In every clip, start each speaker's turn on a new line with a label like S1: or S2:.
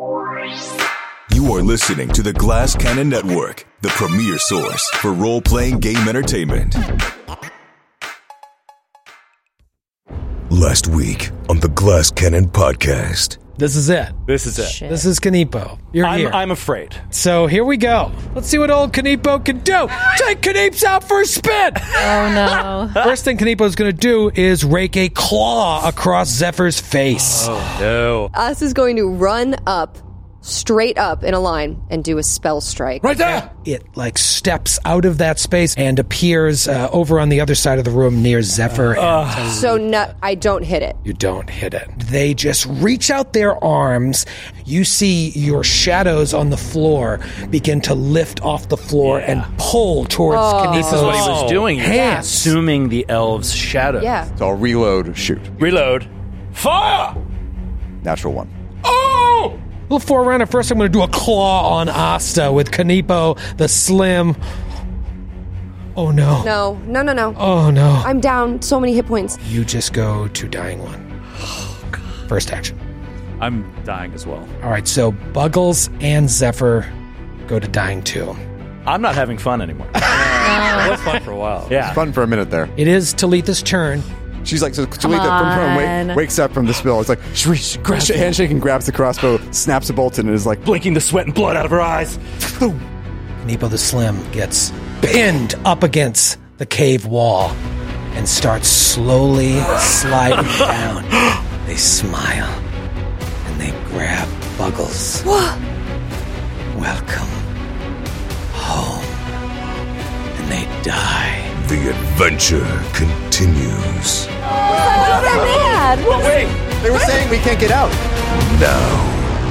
S1: You are listening to the Glass Cannon Network, the premier source for role-playing game entertainment. Last week on the Glass Cannon podcast.
S2: This is it.
S3: Shit.
S2: This is Kanipo. You're here.
S3: I'm afraid.
S2: So here we go. Let's see what old Kanipo can do. Take Kanips out for a spin.
S4: Oh, no.
S2: First thing Kanipo's going to do is rake a claw across Zephyr's face.
S3: Oh, no.
S5: Us is going to run up, straight up in a line, and do a spell strike.
S2: Right there. It steps out of that space and appears over on the other side of the room near Zephyr.
S5: So I don't hit it.
S2: You don't hit it. They just reach out their arms. You see your shadows on the floor begin to lift off the floor and pull towards Kanipo's.
S3: This is what he was doing.
S2: Hands.
S3: Assuming the elves' shadows.
S5: Yeah.
S6: So I'll reload, shoot.
S3: Reload. Fire!
S6: Natural 1.
S2: Oh! Little forerunner. First, I'm going to do a claw on Asta with Kanipo the Slim. Oh, no.
S5: No.
S2: Oh, no.
S5: I'm down so many hit points.
S2: You just go to dying 1. First action.
S3: I'm dying as well.
S2: All right, so Buggles and Zephyr go to dying 2.
S3: I'm not having fun anymore.
S4: No.
S3: It was fun for a while. Yeah.
S6: Fun for a minute there.
S2: It is Talitha's turn.
S6: She's like, so Talitha from prone wakes up from the spill. It's like, handshake and grabs the crossbow, snaps a bolt, and is like,
S3: Blinking the sweat and blood out of her eyes.
S2: Kanipo the Slim gets pinned up against the cave wall and starts slowly sliding down. They smile and they grab Buggles. Welcome home. And they die.
S1: The adventure continues
S6: they were saying we can't get out.
S1: now.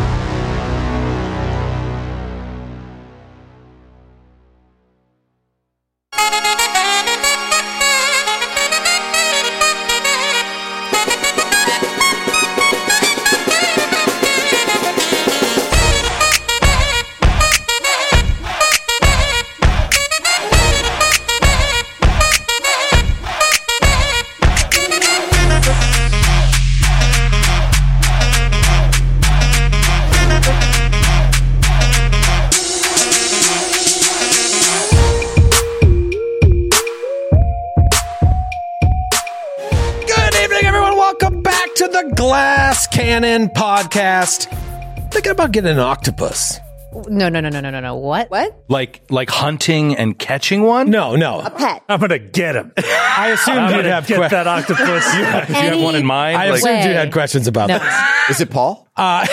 S2: Glass Cannon podcast. Thinking about getting an octopus.
S4: No. What?
S5: What?
S3: Like hunting and catching one?
S2: No.
S5: A pet.
S3: I'm gonna get him.
S2: I assumed you'd have
S3: get that octopus. You have one in mind?
S2: I assumed you had questions about
S4: No.
S2: this.
S6: Is it Paul?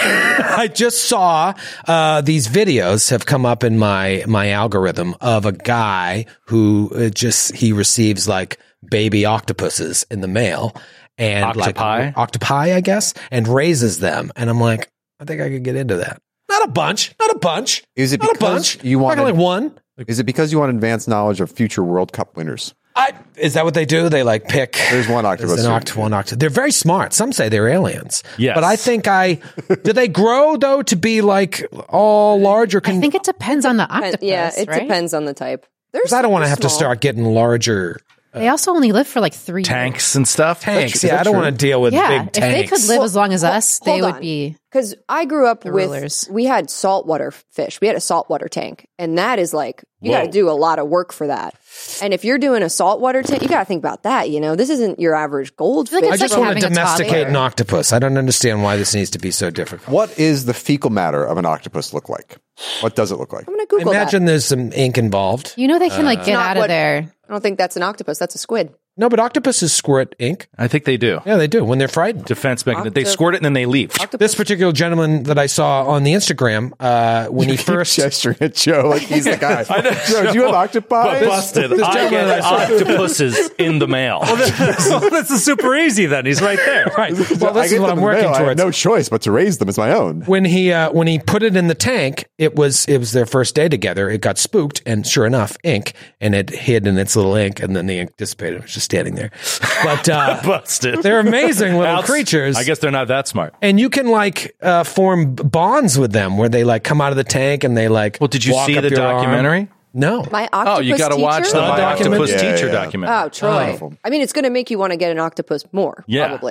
S2: I just saw these videos have come up in my algorithm of a guy who he receives like baby octopuses in the mail. And octopi, I guess, and raises them. And I'm like, I think I could get into that. Not a bunch.
S6: Is it
S2: not
S6: because
S2: a bunch.
S6: you want
S2: like one?
S6: Is it because you want advanced knowledge of future World Cup winners?
S2: Is that what they do? They like pick.
S6: There's one octopus.
S2: One octopus. They're very smart. Some say they're aliens.
S3: Yes.
S2: But I think do they grow though to be like all large or?
S4: I think it depends on the octopus.
S5: Yeah, it
S4: right?
S5: depends on the type.
S2: Because I don't want to have to start getting larger.
S4: They also only live for like 3
S3: Tanks and stuff?
S2: Tanks. Yeah, I don't want to deal with big tanks.
S4: If they could live as long as us, they would be.
S5: Because I grew up with,
S4: rulers.
S5: we had saltwater fish. We had a saltwater tank. And that is like, you got to do a lot of work for that. And if you're doing a saltwater tank, you got to think about that. You know, this isn't your average goldfish.
S4: like
S2: I just
S4: like
S2: want to
S4: having a
S2: domesticate
S4: toddler.
S2: an octopus. I don't understand why this needs to be so difficult.
S6: What is the fecal matter of an octopus look like? What does it look like?
S5: I'm going to Google
S2: Imagine
S5: that.
S2: there's some ink involved.
S4: You know they can like get
S5: Not
S4: out of
S5: what-
S4: there.
S5: I don't think that's an octopus. That's a squid.
S2: No, but octopuses squirt ink.
S3: I think they do.
S2: Yeah, they do when they're frightened.
S3: Defense mechanism. They squirt it and then they leave.
S2: This particular gentleman that I saw on the Instagram, when he first
S6: gesturing at Joe like he's the guy. Joe, do you have octopi?
S3: Busted. I
S2: gentleman
S3: get
S2: I saw-
S3: octopuses in the mail. This is super easy then. He's right there.
S2: right. Well,
S6: I
S2: this
S6: get
S2: is what
S6: them
S2: I'm
S6: in the
S2: working
S6: mail. I have
S2: towards.
S6: no choice but to raise them as my own.
S2: When he put it in the tank, it was their first day together. It got spooked, and sure enough, ink, and it hid in its little ink, and then the ink dissipated. It was just standing there. But
S3: Busted.
S2: they're amazing little creatures.
S3: I guess they're not that smart.
S2: And you can like form bonds with them where they like come out of the tank and they like.
S3: Well, did you
S2: walk
S3: see
S2: up
S3: the
S2: your arm.
S3: documentary?
S2: No.
S5: My octopus
S3: You got to watch
S5: teacher?
S3: the My
S2: document?
S3: Octopus
S6: Yeah,
S3: Teacher
S6: yeah.
S3: documentary.
S5: Oh, Troy. I mean, it's going to make you want to get an octopus more,
S3: Yeah.
S5: probably.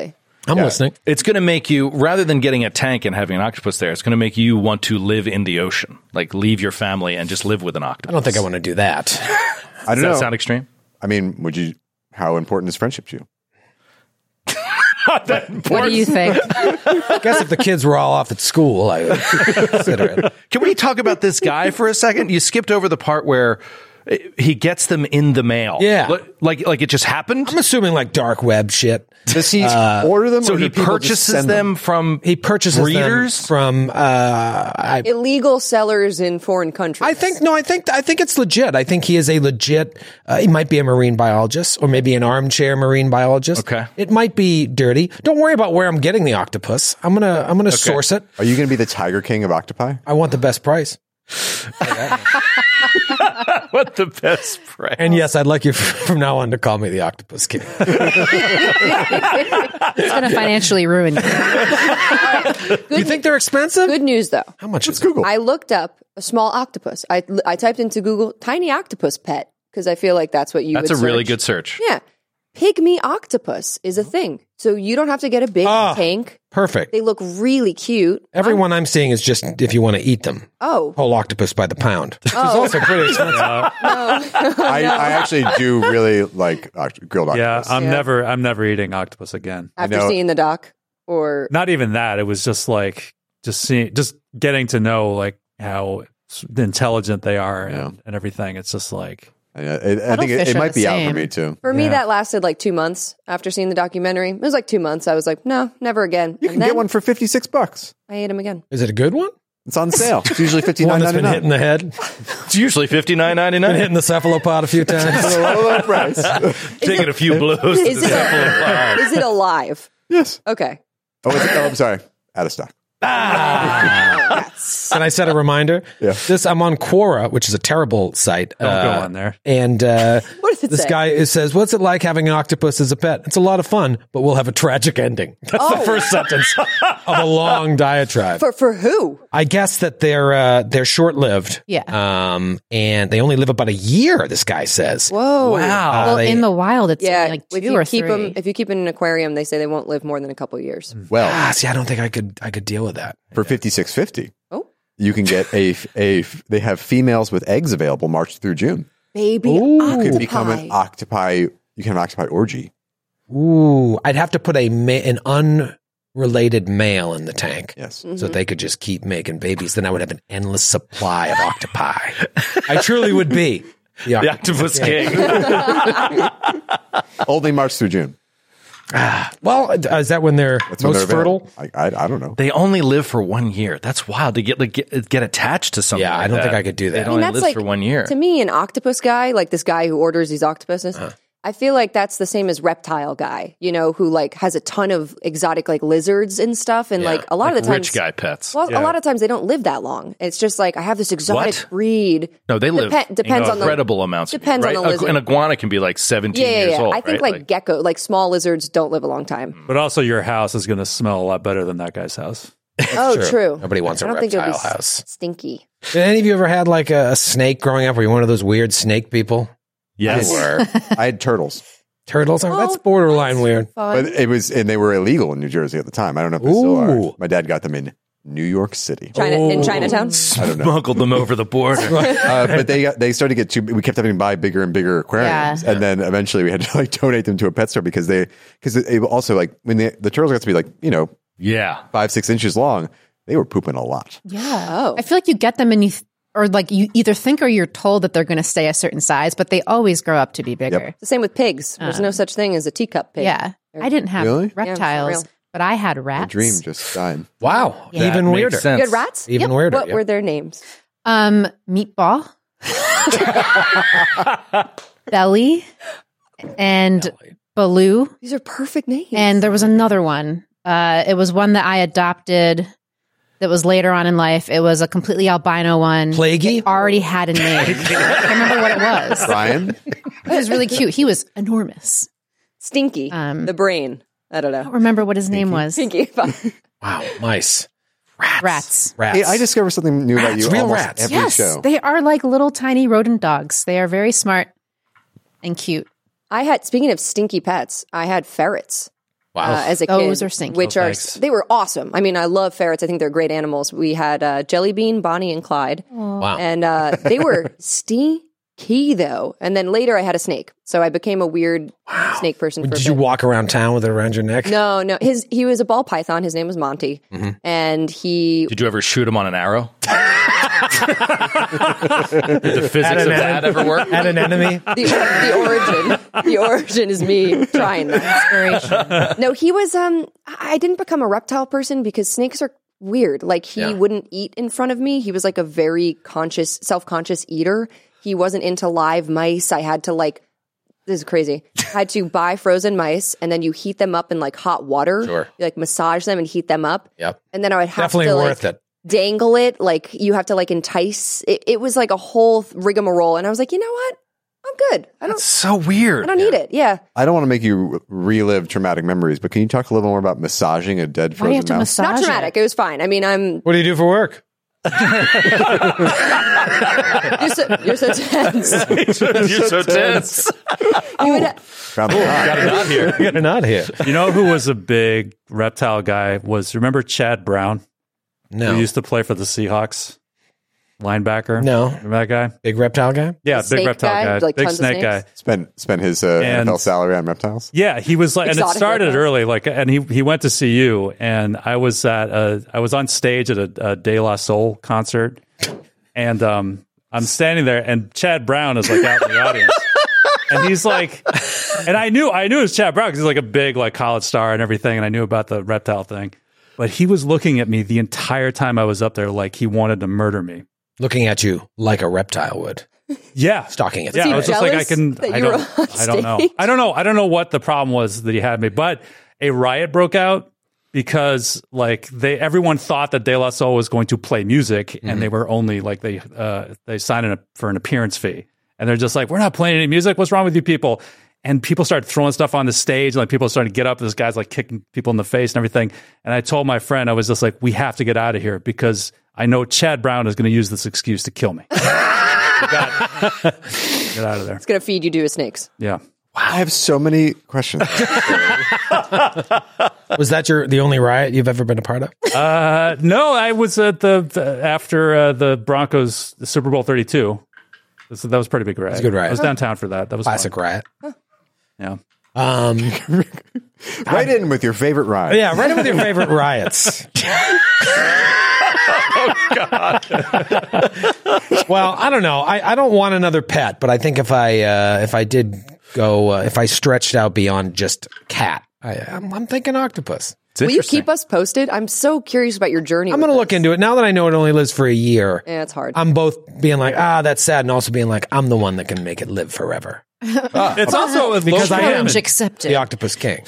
S2: I'm listening.
S3: It's going to make you, rather than getting a tank and having an octopus there, it's going to make you want to live in the ocean, like leave your family and just live with an octopus.
S2: I don't think I want to do that.
S6: I don't
S3: Does
S6: know.
S3: that sound extreme?
S6: I mean, how important is friendship to you?
S4: What do you think?
S2: I guess if the kids were all off at school, I would consider it.
S3: Can we talk about this guy for a second? You skipped over the part where he gets them in the mail.
S2: Yeah.
S3: Like it just happened?
S2: I'm assuming like dark web shit.
S6: Does he order them?
S3: So
S6: or do
S3: he
S6: people just
S3: purchases
S6: send
S3: them from
S2: He purchases
S3: readers?
S2: them from.
S5: Illegal sellers in foreign countries.
S2: I think it's legit. I think he is a legit. He might be a marine biologist, or maybe an armchair marine biologist.
S3: Okay.
S2: It might be dirty. Don't worry about where I'm getting the octopus. I'm gonna source it.
S6: Are you going to be the Tiger King of octopi?
S2: I want the best price.
S3: What the best price?
S2: And yes, I'd like you from now on to call me the Octopus King.
S4: It's going to financially ruin you.
S2: You think they're expensive?
S5: Good news, though.
S2: How much is it?
S6: Google.
S5: I looked up a small octopus. I typed into Google tiny octopus pet because I feel like that's what you
S3: That's
S5: would
S3: a really
S5: search.
S3: good search.
S5: Yeah. Pygmy octopus is a thing. So you don't have to get a big tank.
S2: Perfect.
S5: They look really cute.
S2: Everyone I'm seeing is just if you want to eat them.
S5: Oh.
S2: Whole octopus by the pound. It's also pretty expensive.
S6: I actually do really like grilled
S3: Yeah,
S6: octopus.
S3: I'm never eating octopus again.
S5: After
S6: know.
S5: seeing the doc or
S3: Not even that. It was just like just getting to know like how intelligent they are and everything. It's just like
S6: I think
S4: Cuttlefish
S6: it
S4: are
S6: might
S4: the
S6: be out for
S4: same.
S6: me too.
S5: for me that lasted like 2 months after seeing the documentary. It was like 2 months. I was like, no, never again.
S6: You can get one for $56.
S5: I ate him again.
S2: Is it a good one?
S6: It's on sale. It's usually
S2: One that's been
S6: $59.99.
S2: hitting the head,
S3: it's usually
S2: been
S3: $59.99.
S2: hitting the cephalopod a few times.
S6: Low price.
S3: Taking a few blows.
S5: Is it alive?
S6: Yes.
S5: Okay.
S6: I'm sorry. Out of stock.
S2: Can I set a reminder?
S6: Yeah.
S2: I'm on Quora, which is a terrible site.
S3: Don't go on there.
S2: And
S5: What does it
S2: this
S5: say?
S2: guy says, "What's it like having an octopus as a pet? It's a lot of fun, but we'll have a tragic ending." That's the first sentence of a long diatribe.
S5: For who?
S2: I guess that they're short-lived.
S4: Yeah.
S2: And they only live about a year. This guy says.
S5: Whoa.
S3: Wow.
S4: Well,
S2: they-
S4: in the wild, it's
S5: Yeah,
S4: like
S5: if
S4: 2
S5: you
S4: or
S5: keep
S4: 3.
S5: them, if you keep them in an aquarium, they say they won't live more than a couple years.
S6: Well,
S2: See, I don't think I could deal with that.
S6: for $56.50,
S5: Oh,
S6: you can get they have females with eggs available March through June.
S5: baby
S6: You
S5: octopi.
S6: can become an octopi. You can have an octopi orgy.
S2: Ooh, I'd have to put an unrelated male in the tank.
S6: Yes.
S2: So they could just keep making babies. Then I would have an endless supply of octopi. I truly would be the
S3: The octopus king.
S6: Only March through June.
S2: Well, is that when they're
S6: That's when
S2: most
S6: they're
S2: fertile?
S6: available. I don't know.
S3: They only live for 1 year. That's wild to get attached to something.
S2: Yeah, I
S3: like
S2: don't think
S3: that.
S2: I could do
S3: They
S2: that.
S3: only live for 1 year.
S5: To me, an octopus guy, like this guy who orders these octopuses, I feel like that's the same as reptile guy, you know, who like has a ton of exotic like lizards and stuff. And like a lot of the times,
S3: rich guy pets.
S5: well, a lot of times they don't live that long. It's just like I have this exotic
S3: What?
S5: breed.
S3: No, they live
S5: Depends on the
S3: incredible amounts.
S5: depends on
S3: right?
S5: the lizard.
S3: An iguana can be like 17 years old.
S5: I think
S3: right?
S5: like gecko, like small lizards, don't live a long time.
S7: But also, your house is going to smell a lot better than that guy's house.
S5: Oh, true.
S2: Nobody wants
S5: I
S2: a
S5: don't think it'll be
S2: reptile house.
S5: stinky.
S2: Did any of you ever had like a snake growing up? Were you one of those weird snake people?
S3: yes.
S6: I had turtles,
S2: Turtles? I mean, that's borderline weird.
S6: but they were illegal in New Jersey at the time. I don't know if they still are. My dad got them in New York City.
S5: In Chinatown.
S3: Smuggled them over the border.
S6: But they started to get too. We kept having to buy bigger and bigger aquariums, and then eventually we had to like donate them to a pet store because it also like when the turtles got to be like 5-6 inches long, they were pooping a lot.
S4: Yeah.
S5: Oh.
S4: I feel like you get them and or like you either think or you're told that they're going to stay a certain size, but they always grow up to be bigger.
S5: The same with pigs. There's no such thing as a teacup pig.
S4: Yeah. I didn't have
S6: Really?
S4: reptiles,
S5: Yeah, for real.
S4: but I had
S6: My
S4: rats.
S6: dream just died.
S2: Wow.
S4: Yeah.
S2: Even
S3: That
S2: weirder.
S3: makes sense.
S5: You had rats?
S2: Even weirder.
S5: What were their names?
S4: Meatball, Belly, and Baloo.
S5: These are perfect names.
S4: And there was another one. It was one that I adopted that was later on in life. It was a completely albino one.
S2: Plaguey?
S4: It already had a name. I can't remember what it was.
S6: Brian,
S4: He was really cute. He was enormous.
S5: Stinky. The brain. I don't
S4: I don't
S5: know.
S4: remember what his name was.
S5: Stinky.
S2: Wow. Mice.
S4: Rats.
S2: Rats.
S6: hey, I discovered something new about
S2: Rats,
S6: you.
S2: real
S6: almost
S2: rats.
S6: every
S4: Yes,
S6: show.
S4: they are like little tiny rodent dogs. They are very smart and cute.
S5: Speaking of stinky pets, I had ferrets. as a kid.
S4: Those are stinky.
S5: They were awesome. I mean, I love ferrets. I think they're great animals. We had Jelly Bean, Bonnie, and Clyde.
S2: Wow.
S5: And they were stinky, though. And then later I had a snake. So I became a weird snake person.
S2: Did you walk around town with it around your neck?
S5: No. He was a ball python. His name was Monty. Mm-hmm. And
S8: Did you ever shoot him on an arrow? Did the physics of that ever work?
S2: At an enemy?
S5: The origin is me trying that. No, he was, I didn't become a reptile person because snakes are weird. Like, he wouldn't eat in front of me. He was like a very self-conscious eater. He wasn't into live mice. I had to this is crazy. I had to buy frozen mice, and then you heat them up in like hot water.
S2: Sure.
S5: You massage them and heat them up.
S2: Yep.
S5: And then I would have
S2: definitely
S5: to
S2: worth it.
S5: Dangle it. Like, you have to entice. It was like a whole rigmarole. And I was like, you know what? I'm good.
S8: That's so weird.
S5: I don't need it. Yeah.
S6: I don't want to make you relive traumatic memories, but can you talk a little more about massaging a dead frozen mouse?
S5: Not traumatic. It was fine. I mean,
S2: What do you do for work?
S5: You're so tense.
S8: You're so tense.
S6: Got a
S8: nod here.
S2: Got a nod here.
S3: You know who was a big reptile guy? Remember Chad Brown?
S2: No.
S3: Who used to play for the Seahawks? Linebacker?
S2: No.
S3: Remember that guy?
S2: Big reptile guy?
S3: Yeah, big reptile guy. Big snake guy.
S6: Spent his NFL salary on reptiles?
S3: Yeah, he was and it started early, and he went to see you, and I was on stage at a De La Soul concert, and I'm standing there, and Chad Brown is out in the audience. And he's and I knew it was Chad Brown because he's a big college star and everything, and I knew about the reptile thing. But he was looking at me the entire time I was up there like he wanted to murder me.
S2: Looking at you like a reptile would.
S3: Yeah.
S2: Stalking it.
S3: Yeah, I was just I don't know. I don't know what the problem was that he had me, but a riot broke out because everyone thought that De La Soul was going to play music, and they were only they signed for an appearance fee. And they're just we're not playing any music. What's wrong with you people? And people started throwing stuff on the stage. People started to get up. This guy's kicking people in the face and everything. And I told my friend, I was just we have to get out of here because I know Chad Brown is going to use this excuse to kill me. Get out of there.
S5: It's going to feed you to snakes.
S3: Yeah.
S6: Wow. I have so many questions.
S2: Was that the only riot you've ever been a part of?
S3: No, I was at after the Broncos the Super Bowl 32. So that was a pretty big riot.
S2: It's a good riot.
S3: I was downtown for that. That was
S2: classic
S3: fun.
S2: riot.
S3: Yeah.
S6: Right in with your favorite riot.
S2: Yeah, right in with your favorite riots.
S8: Oh, God.
S2: Well, I don't know. I don't want another pet, but I think if I did go, if I stretched out beyond just cat, I'm thinking octopus.
S5: Will you keep us posted? I'm so curious about your journey.
S2: I'm going to look into it now that I know it only lives for a year.
S5: Yeah, it's hard.
S2: I'm both being that's sad, and also being I'm the one that can make it live forever.
S3: It's also
S2: because I am
S4: accepted.
S2: The octopus king.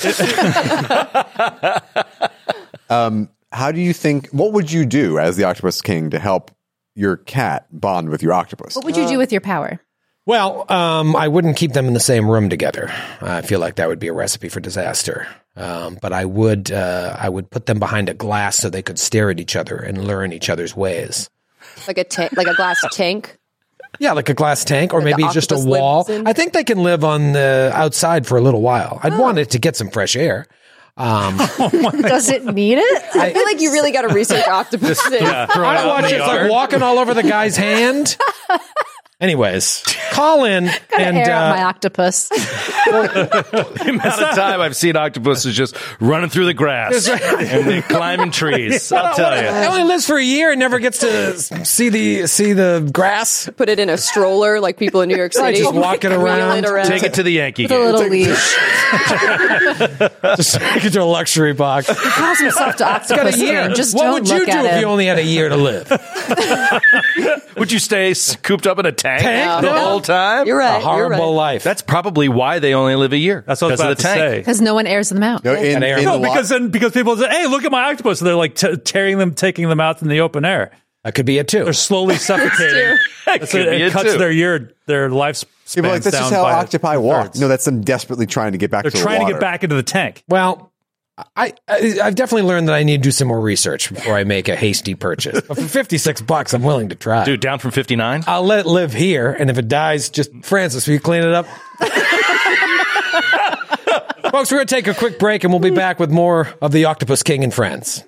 S6: How do you think? What would you do as the octopus king to help your cat bond with your octopus?
S4: What would you do with your power?
S2: Well, I wouldn't keep them in the same room together. I feel like that would be a recipe for disaster. But I would put them behind a glass so they could stare at each other and learn each other's ways.
S5: Like a glass tank.
S2: Yeah, like a glass tank, or maybe just a wall. I think they can live on the outside for a little while. I'd want it to get some fresh air.
S4: Does it need it?
S5: I feel like you really got to research octopus.
S2: I don't watch it walking all over the guy's hand. Anyways, call in and
S4: air out my octopus.
S8: The amount of time I've seen octopuses just running through the grass and then climbing trees. I'll tell you,
S2: it only lives for a year and never gets to see the grass.
S5: Put it in a stroller like people in New York City.
S2: Just walking around.
S8: Take it to the Yankee
S4: with a little leash.
S2: Just take it to a luxury box.
S4: He calls himself to octopus.
S2: Got a year.
S4: Just
S2: what
S4: don't
S2: would you
S4: look
S2: do
S4: at
S2: if
S4: him.
S2: you only had a year to live?
S8: Would you stay cooped up in a tank the
S5: No.
S8: whole time?
S5: You're right.
S2: A horrible life.
S8: That's probably why they only live a year.
S3: That's what I was about
S8: of the
S3: to
S8: tank.
S3: say.
S4: Because no one airs them out.
S6: No,
S3: because people say, "Hey, look at my octopus." So they're taking them out in the open air.
S2: That could be it too.
S3: They're slowly suffocating. It cuts their lifespan
S6: People that's just how octopi walk. No, that's them desperately trying to get back to the water.
S3: They're trying to get back into the tank.
S2: Well, I've definitely learned that I need to do some more research before I make a hasty purchase. But for $56, I'm willing to try.
S8: Dude, down from 59?
S2: I'll let it live here, and if it dies, just Francis, will you clean it up? Folks, we're going to take a quick break and we'll be back with more of the Octopus King and Friends.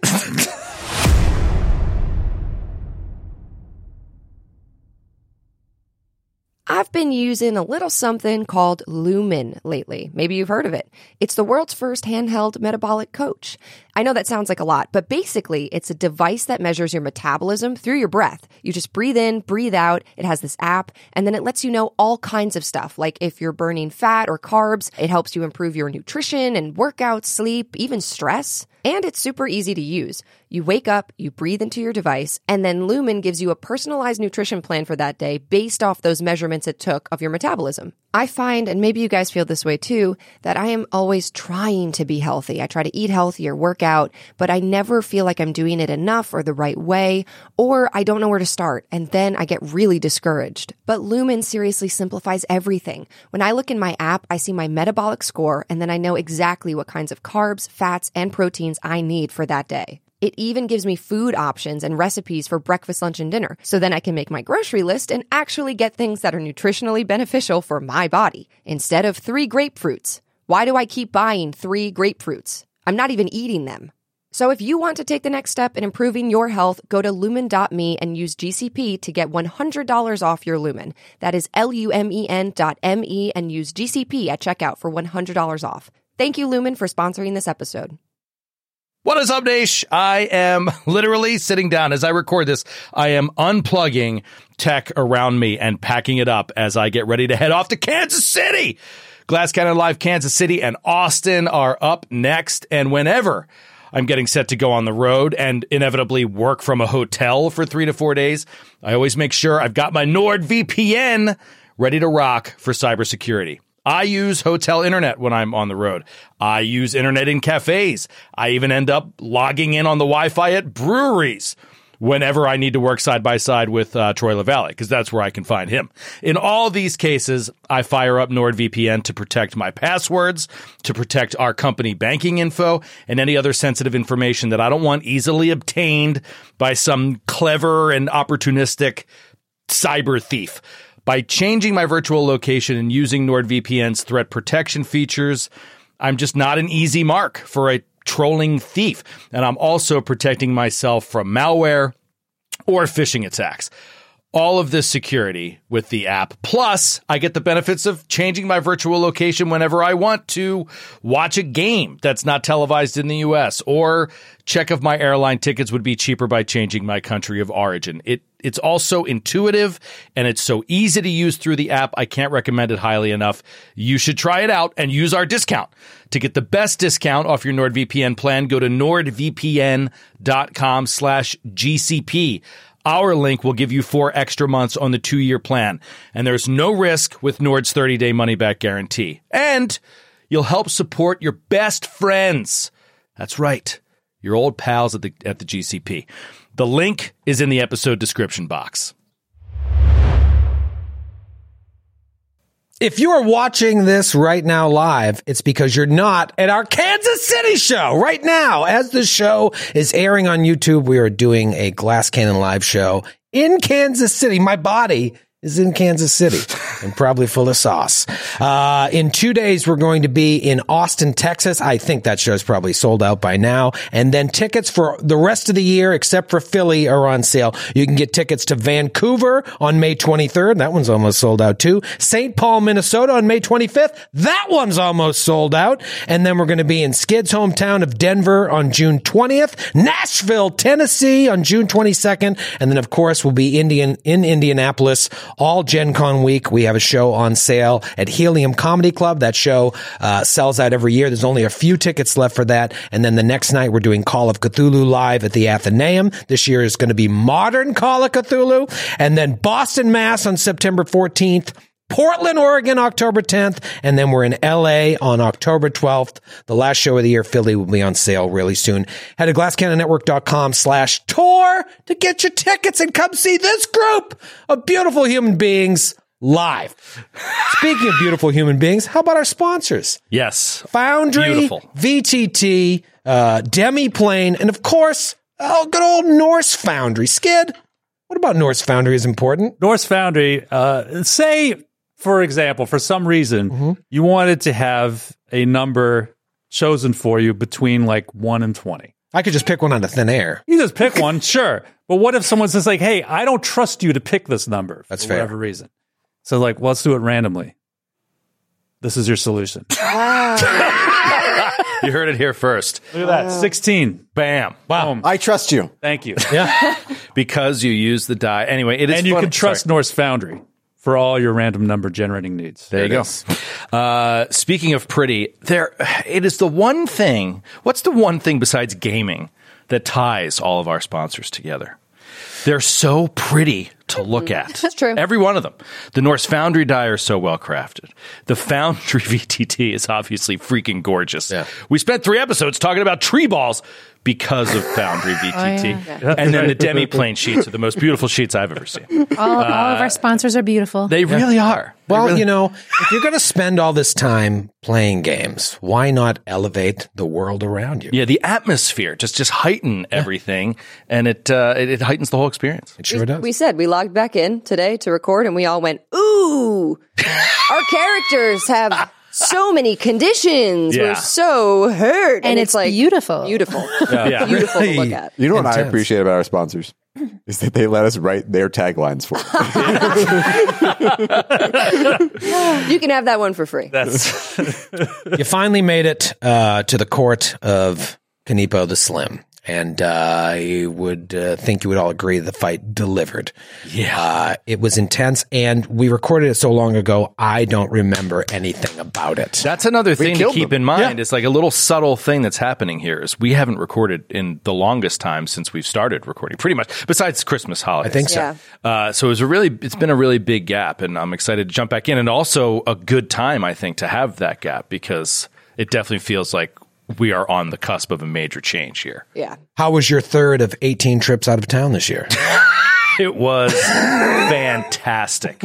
S5: I've been using a little something called Lumen lately. Maybe you've heard of it. It's the world's first handheld metabolic coach. I know that sounds like a lot, but basically it's a device that measures your metabolism through your breath. You just breathe in, breathe out. It has this app, and then it lets you know all kinds of stuff, like if you're burning fat or carbs. It helps you improve your nutrition and workout, sleep, even stress. And it's super easy to use. You wake up, you breathe into your device, and then Lumen gives you a personalized nutrition plan for that day based off those measurements it took of your metabolism. I find, and maybe you guys feel this way too, that I am always trying to be healthy. I try to eat healthier, work out, but I never feel like I'm doing it enough or the right way, or I don't know where to start, and then I get really discouraged. But Lumen seriously simplifies everything. When I look in my app, I see my metabolic score, and then I know exactly what kinds of carbs, fats, and proteins I need for that day. It even gives me food options and recipes for breakfast, lunch, and dinner, so then I can make my grocery list and actually get things that are nutritionally beneficial for my body, instead of 3 grapefruits. Why do I keep buying 3 grapefruits? I'm not even eating them. So if you want to take the next step in improving your health, go to lumen.me and use GCP to get $100 off your Lumen. That is lumen.me and use GCP at checkout for $100 off. Thank you, Lumen, for sponsoring this episode.
S8: What is up, Nash? I am literally sitting down as I record this. I am unplugging tech around me and packing it up as I get ready to head off to Kansas City. Glass Cannon Live Kansas City and Austin are up next. And whenever I'm getting set to go on the road and inevitably work from a hotel for 3 to 4 days, I always make sure I've got my NordVPN ready to rock for cybersecurity. I use hotel internet when I'm on the road. I use internet in cafes. I even end up logging in on the Wi-Fi at breweries whenever I need to work side by side with Troy LaValle, because that's where I can find him. In all these cases, I fire up NordVPN to protect my passwords, to protect our company banking info, and any other sensitive information that I don't want easily obtained by some clever and opportunistic cyber thief. By changing my virtual location and using NordVPN's threat protection features, I'm just not an easy mark for a trolling thief. And I'm also protecting myself from malware or phishing attacks. All of this security with the app. Plus, I get the benefits of changing my virtual location whenever I want to watch a game that's not televised in the U.S. or check if my airline tickets would be cheaper by changing my country of origin. It's also intuitive and it's so easy to use through the app. I can't recommend it highly enough. You should try it out and use our discount. To get the best discount off your NordVPN plan, go to nordvpn.com/GCP. Our link will give you 4 extra months on the 2-year plan. And there's no risk with Nord's 30-day money-back guarantee. And you'll help support your best friends. That's right. Your old pals at the GCP. The link is in the episode description box.
S2: If you are watching this right now live, it's because you're not at our Kansas City show right now. As the show is airing on YouTube, we are doing a Glass Cannon Live show in Kansas City. My body is in Kansas City and probably full of sauce. In 2 days, we're going to be in Austin, Texas. I think that show's probably sold out by now. And then tickets for the rest of the year, except for Philly, are on sale. You can get tickets to Vancouver on May 23rd. That one's almost sold out too. St. Paul, Minnesota on May 25th. That one's almost sold out. And then we're going to be in Skid's hometown of Denver on June 20th. Nashville, Tennessee on June 22nd. And then, of course, we'll be in Indianapolis all Gen Con week. We have a show on sale at Helium Comedy Club. That show sells out every year. There's only a few tickets left for that. And then the next night, we're doing Call of Cthulhu live at the Athenaeum. This year is going to be modern Call of Cthulhu. And then Boston, Mass on September 14th. Portland, Oregon, October 10th. And then we're in LA on October 12th. The last show of the year, Philly, will be on sale really soon. Head to glasscannonnetwork.com/tour to get your tickets and come see this group of beautiful human beings live. Speaking of beautiful human beings, how about our sponsors?
S8: Yes.
S2: Foundry, beautiful. VTT, Demiplane, and of course, good old Norse Foundry. Skid, what about Norse Foundry is important?
S3: Norse Foundry, say, for example, for some reason, you wanted to have a number chosen for you between like 1 and 20.
S2: I could just pick one out of thin air.
S3: You just pick one, sure. But what if someone says like, hey, I don't trust you to pick this number
S2: for
S3: whatever reason? So like, well, let's do it randomly. This is your solution.
S8: You heard it here first.
S3: Look at that. 16.
S8: Bam.
S6: Wow.
S3: Boom.
S6: I trust you.
S3: Thank you.
S2: Yeah.
S8: Because you use the die. Anyway, it is
S3: And you
S8: fun.
S3: can trust Norse Foundry for all your random number generating needs.
S8: There you go. Speaking of pretty, it is the one thing. What's the one thing besides gaming that ties all of our sponsors together? They're so pretty to look at.
S5: That's true.
S8: Every one of them. The Norse Foundry die are so well crafted. The Foundry VTT is obviously freaking gorgeous. Yeah. We spent 3 episodes talking about tree balls because of Foundry VTT. And then the demi-plane sheets are the most beautiful sheets I've ever seen.
S4: All of our sponsors are beautiful.
S8: They really are.
S2: Well, if you're going to spend all this time playing games, why not elevate the world around you?
S8: Yeah, the atmosphere just heighten everything, and it heightens the whole experience.
S2: It sure does.
S5: We said we logged back in today to record, and we all went, "Ooh, our characters have so many conditions.
S8: Yeah.
S5: We're so hurt,
S4: and it's like beautiful,
S5: beautiful,
S8: Yeah.
S5: beautiful to look at."
S6: You know what I appreciate about our sponsors is that they let us write their taglines for us.
S5: You can have that one for free.
S2: You finally made it to the court of Kanipo the Slim. And I would think you would all agree the fight delivered.
S8: Yeah.
S2: It was intense, and we recorded it so long ago, I don't remember anything about it.
S8: That's another thing to keep in mind.
S2: Yeah.
S8: It's like a little subtle thing that's happening here is we haven't recorded in the longest time since we've started recording, pretty much, besides Christmas holidays.
S2: I think so.
S5: Yeah.
S8: So it's been a really big gap, and I'm excited to jump back in, and also a good time, I think, to have that gap because it definitely feels like we are on the cusp of a major change here.
S5: Yeah.
S2: How was your third of 18 trips out of town this year?
S8: It was fantastic.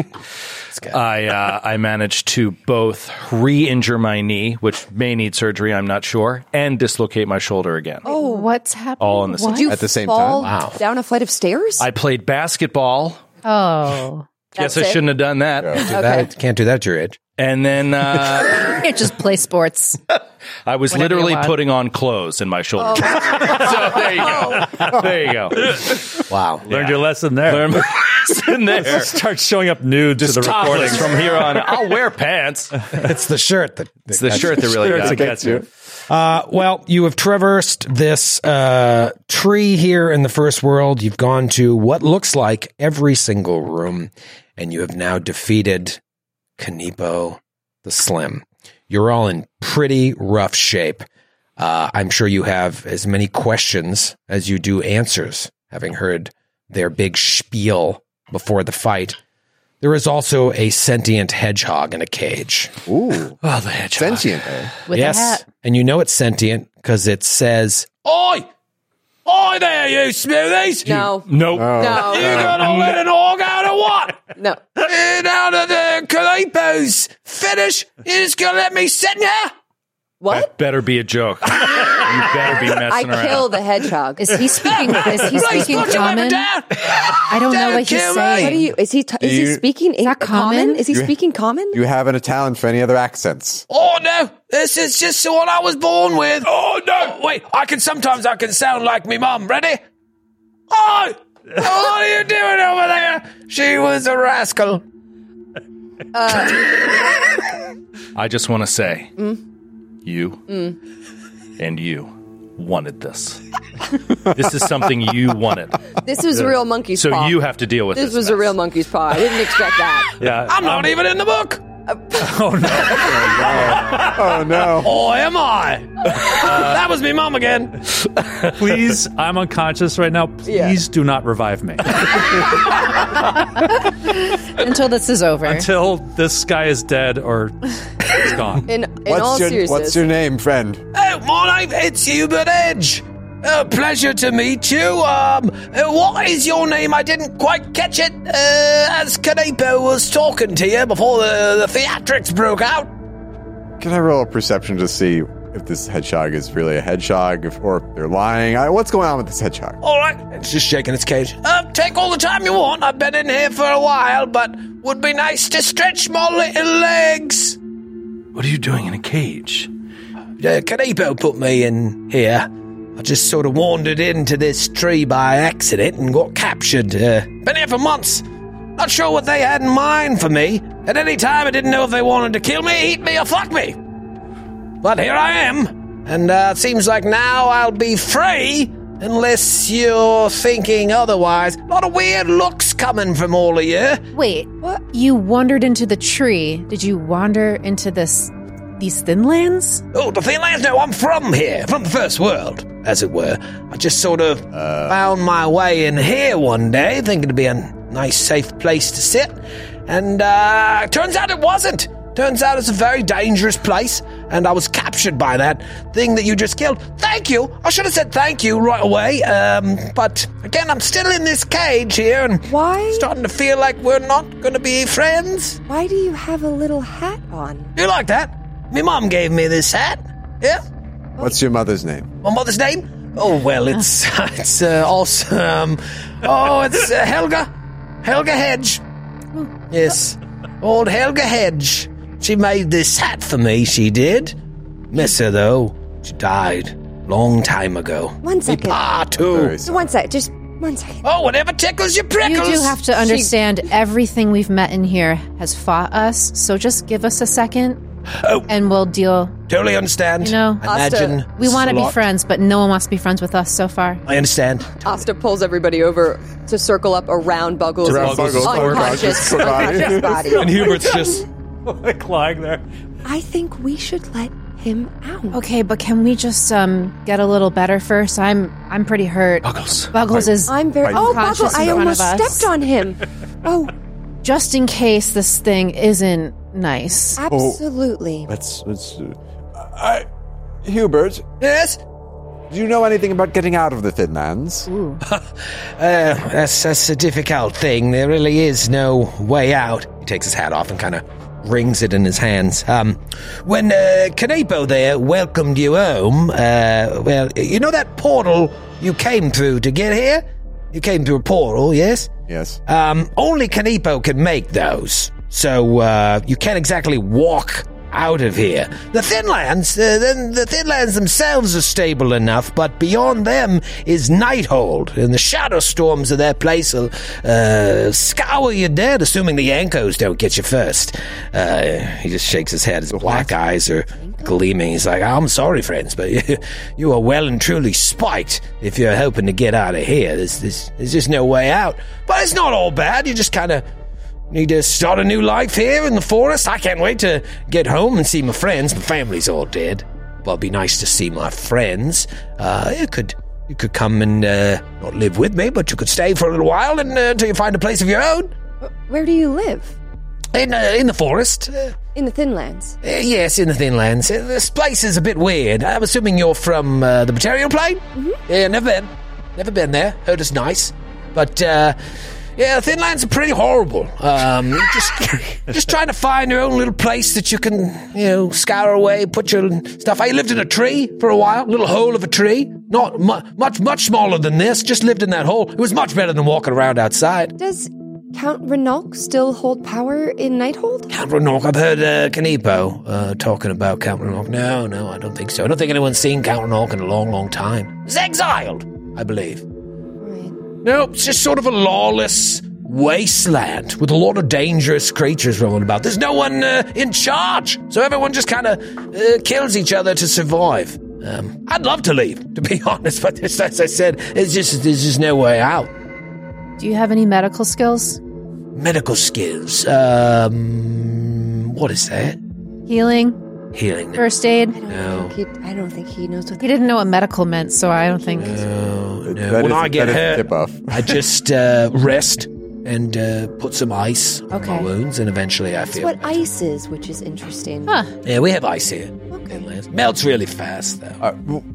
S8: I managed to both re-injure my knee, which may need surgery, I'm not sure, and dislocate my shoulder again.
S4: Oh, what's happening?
S8: All in the same
S5: Did you
S6: At the same
S5: fall
S6: time?
S2: Wow.
S5: down a flight of stairs?
S8: I played basketball.
S4: Oh,
S8: Guess I
S5: That's it?
S8: shouldn't have done that.
S2: Can't do that at your age.
S8: And then
S4: you can't just play sports.
S8: I was
S4: Whenever
S8: literally
S4: you want.
S8: putting on clothes in my shoulder. So there you go. There you go.
S2: Wow.
S3: Learned your lesson there.
S8: Learn my lesson there.
S3: Start showing up nude to the recording.
S8: Topless from here on. I'll wear pants.
S2: It's the shirt that
S8: It's the shirt that really
S3: Shirts
S8: gets
S3: that gets you.
S2: well, you have traversed this tree here in the first world. You've gone to what looks like every single room, and you have now defeated Kanipo the Slim. You're all in pretty rough shape. I'm sure you have as many questions as you do answers, having heard their big spiel before the fight. There is also a sentient hedgehog in a cage.
S6: Ooh.
S8: Oh, the hedgehog.
S6: Sentient, eh?
S4: With a hat.
S2: And you know it's sentient because it says, "Oi! Oi there, you smoothies!
S5: No.
S8: Nope.
S5: No.
S2: You gonna let an hog out or what?
S5: No.
S2: Now that the Kanipo's finish, you just gonna let me sit here?
S5: What?
S8: That better be a joke. You better be
S5: I
S8: messing around.
S5: killed the hedgehog.
S4: Is he speaking? Is he speaking
S2: Put your weapon
S4: common?
S2: down.
S4: I don't know what he's
S2: Kill me.
S5: What
S4: saying.
S5: are you? Is he speaking? Is
S4: that common?
S5: Is he speaking common?
S6: You haven't a talent for any other accents.
S2: Oh no, this is just the one I was born with. Oh no, wait, I can sound like me mum. Ready? Oh, what are you doing over there? She was a rascal.
S8: I just want to say, you and you wanted this. This is something you wanted.
S5: This was a real monkey's
S8: So
S5: paw.
S8: you have to deal with this.
S5: This was a
S8: mess.
S5: real monkey's paw. I didn't expect that.
S3: Yeah.
S2: I'm not even in the book.
S3: Oh, no.
S6: Oh, no.
S2: Oh, am I? That was me mum again.
S3: Please, I'm unconscious right now. Please do not revive me
S4: Until this is over.
S3: until this guy is dead or is gone.
S5: In all seriousness.
S6: What's your name, friend?
S2: Oh, my name, it's Hubert Edge. Pleasure to meet you. What is your name? I didn't quite catch it. As Kanipo was talking to you before the theatrics broke out.
S6: Can I roll a perception to see if this hedgehog is really a hedgehog or if they're lying? What's going on with this hedgehog?
S2: All right. It's just shaking its cage. Take all the time you want. I've been in here for a while, but would be nice to stretch my little legs.
S8: What are you doing in a cage?
S2: Kanipo put me in here. I just sort of wandered into this tree by accident and got captured. Been here for months. Not sure what they had in mind for me. At any time, I didn't know if they wanted to kill me, eat me, or fuck me. But here I am, and it seems like now I'll be free, unless you're thinking otherwise. A lot of weird looks coming from all of you.
S4: Wait, what? You wandered into the tree. Did you wander into these thin lands?
S2: Oh, the thin lands? No, I'm from here, from the first world, as it were. I just sort of found my way in here one day, thinking it'd be a nice, safe place to sit. And turns out it wasn't. Turns out it's a very dangerous place, and I was captured by that thing that you just killed. Thank you. I should have said thank you right away. But again, I'm still in this cage here, and starting to feel like we're not going to be friends.
S5: Why do you have a little hat on?
S2: You like that? My mom gave me this hat. Yeah.
S6: What's your mother's name?
S2: My mother's name? Oh well, it's awesome. It's Helga. Helga Hedge. Yes, old Helga Hedge. She made this hat for me, she did. Miss her, though. She died long time ago.
S5: 1 second.
S2: Too.
S5: So 1 sec, just 1 second.
S2: Oh, whatever tickles your prickles.
S4: You do have to understand everything we've met in here has fought us, so just give us a second. And we'll deal.
S2: Totally understand.
S4: You know,
S2: imagine
S4: we want to be friends, but no one wants to be friends with us so far.
S2: I understand.
S5: Asta pulls everybody over to circle up around Buggles' unconscious body.
S3: And Hubert's just lying there.
S5: I think we should let him out.
S4: Okay, but can we just get a little better first? I'm pretty hurt. Buggles is.
S5: I'm very. Oh, Buggles! I almost stepped on him. Oh,
S4: just in case this thing isn't nice.
S5: Absolutely.
S6: Let's Hubert.
S2: Yes?
S6: Do you know anything about getting out of the Thin Lands?
S2: That's a difficult thing. There really is no way out. He takes his hat off and kind of rings it in his hands. When Kanipo there welcomed you home, well, you know that portal you came through to get here? You came through a portal, yes?
S6: Yes.
S2: Only Kanipo can make those. So, you can't exactly walk out of here. The Thin Lands, the Thin Lands themselves are stable enough, but beyond them is Nighthold, and the shadow storms of that place will scour you dead, assuming the Yankos don't get you first. He just shakes his head. His black eyes are gleaming. He's like, I'm sorry, friends, but you are well and truly spiked if you're hoping to get out of here. There's just no way out. But it's not all bad. You just kind of need to start a new life here in the forest. I can't wait to get home and see my friends. My family's all dead. Well, it'd be nice to see my friends. You could come and not live with me, but you could stay for a little while until you find a place of your own.
S5: Where do you live?
S2: In the forest.
S5: In the Thin Lands?
S2: Yes, in the Thin Lands. This place is a bit weird. I'm assuming you're from the Material Plane?
S5: Mm-hmm.
S2: Yeah, never been there. Heard it's nice. But, yeah, Thin Lands are pretty horrible. Just trying to find your own little place that you can, scour away, put your stuff. I lived in a tree for a while, a little hole of a tree. Not much smaller than this. Just lived in that hole. It was much better than walking around outside.
S5: Does Count Renalk still hold power in Nighthold?
S2: Count Renalk? I've heard Kanipo talking about Count Renalk. No, I don't think so. I don't think anyone's seen Count Renalk in a long, long time. He's exiled, I believe.
S5: Right.
S2: No, it's just sort of a lawless wasteland with a lot of dangerous creatures rolling about. There's no one in charge, so everyone just kind of kills each other to survive. I'd love to leave, to be honest, but as I said, there's just no way out.
S4: Do you have any medical skills?
S2: Medical skills? What is that?
S4: Healing? First aid?
S5: I don't think he knows what
S4: He didn't know what medical meant, so I don't think...
S2: No. When I get hurt, I just rest and put some ice on my wounds, and eventually I feel
S5: what
S2: better.
S5: Ice is, which is interesting.
S4: Huh.
S2: Yeah, we have ice here.
S5: Okay.
S2: Melts really fast, though.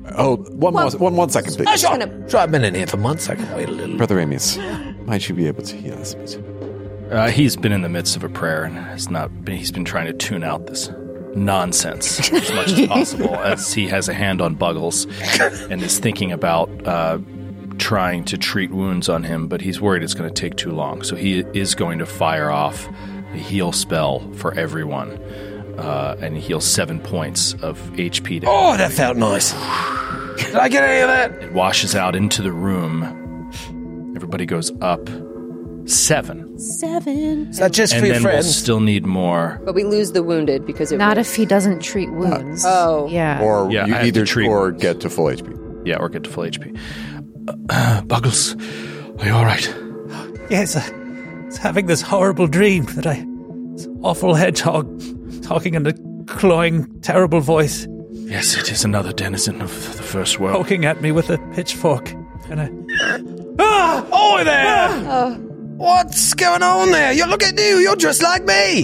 S6: One second, please.
S2: Sure, I've been in here for months. I can wait a little.
S6: Brother Amius, might you be able to heal us a bit?
S8: He's been in the midst of a prayer, and he's been trying to tune out this nonsense as much as possible, as he has a hand on Buggles and is thinking about trying to treat wounds on him, but he's worried it's going to take too long. So he is going to fire off a heal spell for everyone. and heals 7 points of HP.
S2: Oh, that felt nice. Did I get any of that?
S8: It washes out into the room. Everybody goes up 7.
S2: Is that just for your
S8: then
S2: friends?
S8: We'll still need more.
S5: But we lose the wounded because
S4: Not if he doesn't treat wounds. Yeah.
S6: Or
S8: Yeah,
S6: you
S8: I have
S6: either
S8: to treat
S6: or
S8: wounds.
S6: get to full HP.
S8: Yeah, or get to full HP. Buggles, are you all right?
S3: Yes, I was having this horrible dream that this awful hedgehog talking in a clawing, terrible voice,
S8: Yes, it is another denizen of the first world.
S3: poking at me with a pitchfork. And
S2: Oi there! What's going on there? You look at you. You're just like me.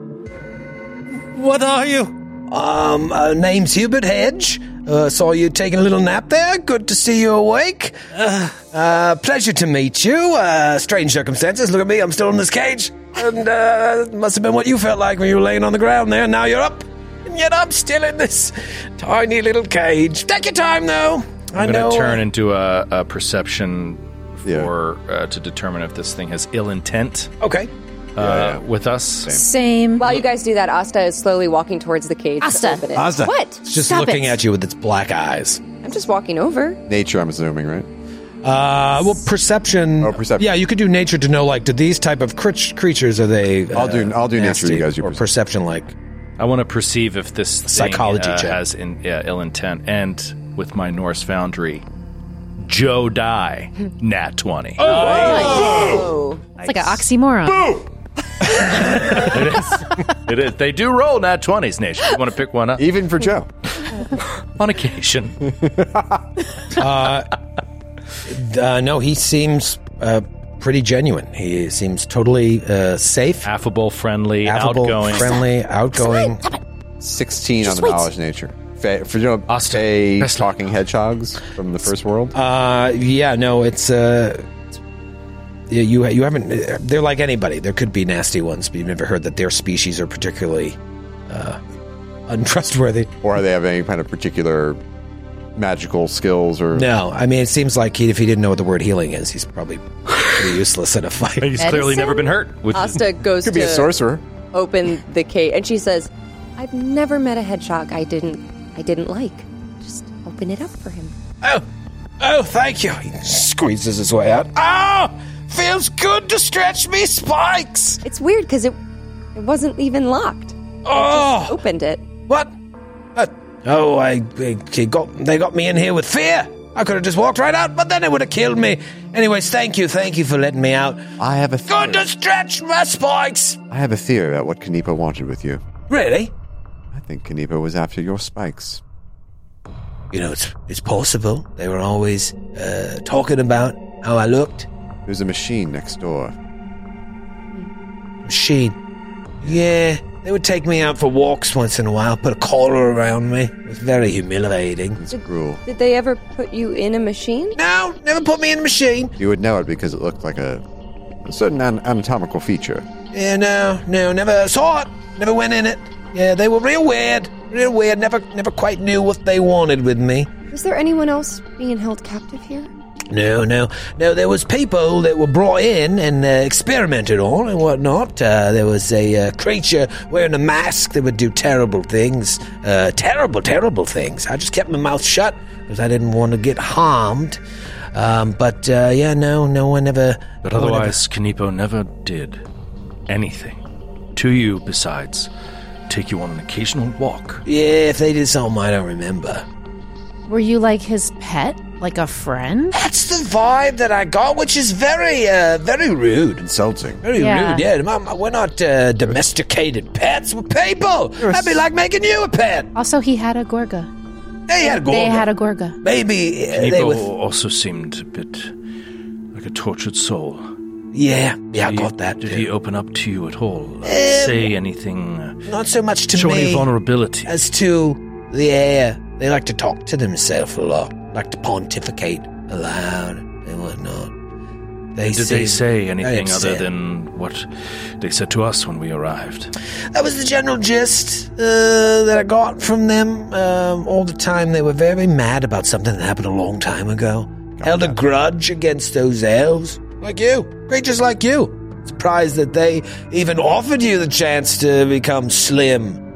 S3: what are you?
S2: Name's Hubert Hedge. Saw you taking a little nap there. Good to see you awake. Pleasure to meet you. Strange circumstances. Look at me. I'm still in this cage. And must have been what you felt like when you were laying on the ground there. Now you're up. And yet I'm still in this tiny little cage. Take your time, though.
S8: I'm going to turn into a perception for to determine if this thing has ill intent.
S2: Okay.
S8: With us.
S4: Same.
S5: While you guys do that, Asta is slowly walking towards the cage.
S4: Asta.
S5: To open it.
S6: Asta.
S5: What?
S2: It's just
S4: Stop
S2: looking
S4: it.
S2: at you with its black eyes.
S5: I'm just walking over.
S6: Nature, I'm assuming, right?
S2: Well, perception.
S6: Oh, perception.
S2: Yeah, you could do nature to know, like, do these type of creatures, are they
S6: I'll do nature,
S2: nasty?
S6: you guys do
S2: or perception, like...
S8: I want to perceive if this
S2: Psychology
S8: thing,
S2: check.
S8: has ill intent. And with my Norse Foundry, Joe Die, nat 20.
S5: Oh.
S4: It's like an oxymoron.
S8: It is. They do roll nat 20s, Nation. You want to pick one up?
S6: Even for Joe.
S8: On occasion.
S2: No, he seems pretty genuine. He seems totally safe,
S8: Affable, friendly,
S2: affable,
S8: outgoing.
S2: friendly, outgoing.
S6: 16 on the knowledge nature. For
S8: Asta,
S6: a
S8: best
S6: talking hedgehogs from the first world.
S2: Yeah, no, it's you haven't. They're like anybody. There could be nasty ones, but you've never heard that their species are particularly untrustworthy.
S6: Or they have any kind of particular magical skills or
S2: No, I mean, it seems like if he didn't know what the word healing is, he's probably pretty useless in a fight.
S8: He's clearly never been hurt.
S5: Asta goes
S6: could be a
S5: to
S6: sorcerer.
S5: open the cage, and she says, "I've never met a hedgehog I didn't like. Just open it up for him."
S2: Oh, thank you. He squeezes his way out. Oh, feels good to stretch me spikes.
S5: It's weird because it wasn't even locked.
S2: Oh,
S5: Opened it.
S2: what? They got me in here with fear. I could have just walked right out, but then it would have killed me. Anyways, thank you for letting me out.
S6: I have a theory.
S2: Good to stretch my spikes.
S6: I have a theory about what Kanipa wanted with you.
S2: Really?
S6: I think Kanipa was after your spikes.
S2: You know, it's possible. They were always talking about how I looked.
S6: There's a machine next door.
S2: Machine. Yeah, they would take me out for walks once in a while, put a collar around me. It was very humiliating.
S6: It's cruel.
S5: Did they ever put you in a machine?
S2: No, never put me in a machine.
S6: You would know it because it looked like a certain anatomical feature.
S2: Yeah, no, never saw it. Never went in it. Yeah, they were real weird. Never quite knew what they wanted with me.
S5: Was there anyone else being held captive here?
S2: No. There was people that were brought in and experimented on and whatnot. There was a creature wearing a mask that would do terrible things. Terrible things. I just kept my mouth shut because I didn't want to get harmed. No one ever...
S8: But otherwise, Kanipo never did anything to you besides take you on an occasional walk.
S2: Yeah, if they did something I don't remember.
S4: Were you like his pet? Like a friend?
S2: That's the vibe that I got, which is very rude.
S6: Insulting.
S2: Very rude, yeah. We're not domesticated pets. We're people. That'd be like making you a pet.
S4: Also, he had a Gorga.
S2: They had a Gorga. Maybe they
S8: Kanipo
S2: were...
S8: also seemed a bit like a tortured soul.
S2: Yeah, I got that.
S8: Did he open up to you at all? Say anything?
S2: Not so much to
S8: show
S2: me.
S8: Any vulnerability?
S2: As to the air. They like to talk to themselves a lot. Like to pontificate aloud and whatnot.
S8: Did they say anything other than what they said to us when we arrived?
S2: That was the general gist that I got from them. All the time they were very mad about something that happened a long time ago. Held a grudge against those elves. Like you. Creatures like you. Surprised that they even offered you the chance to become slim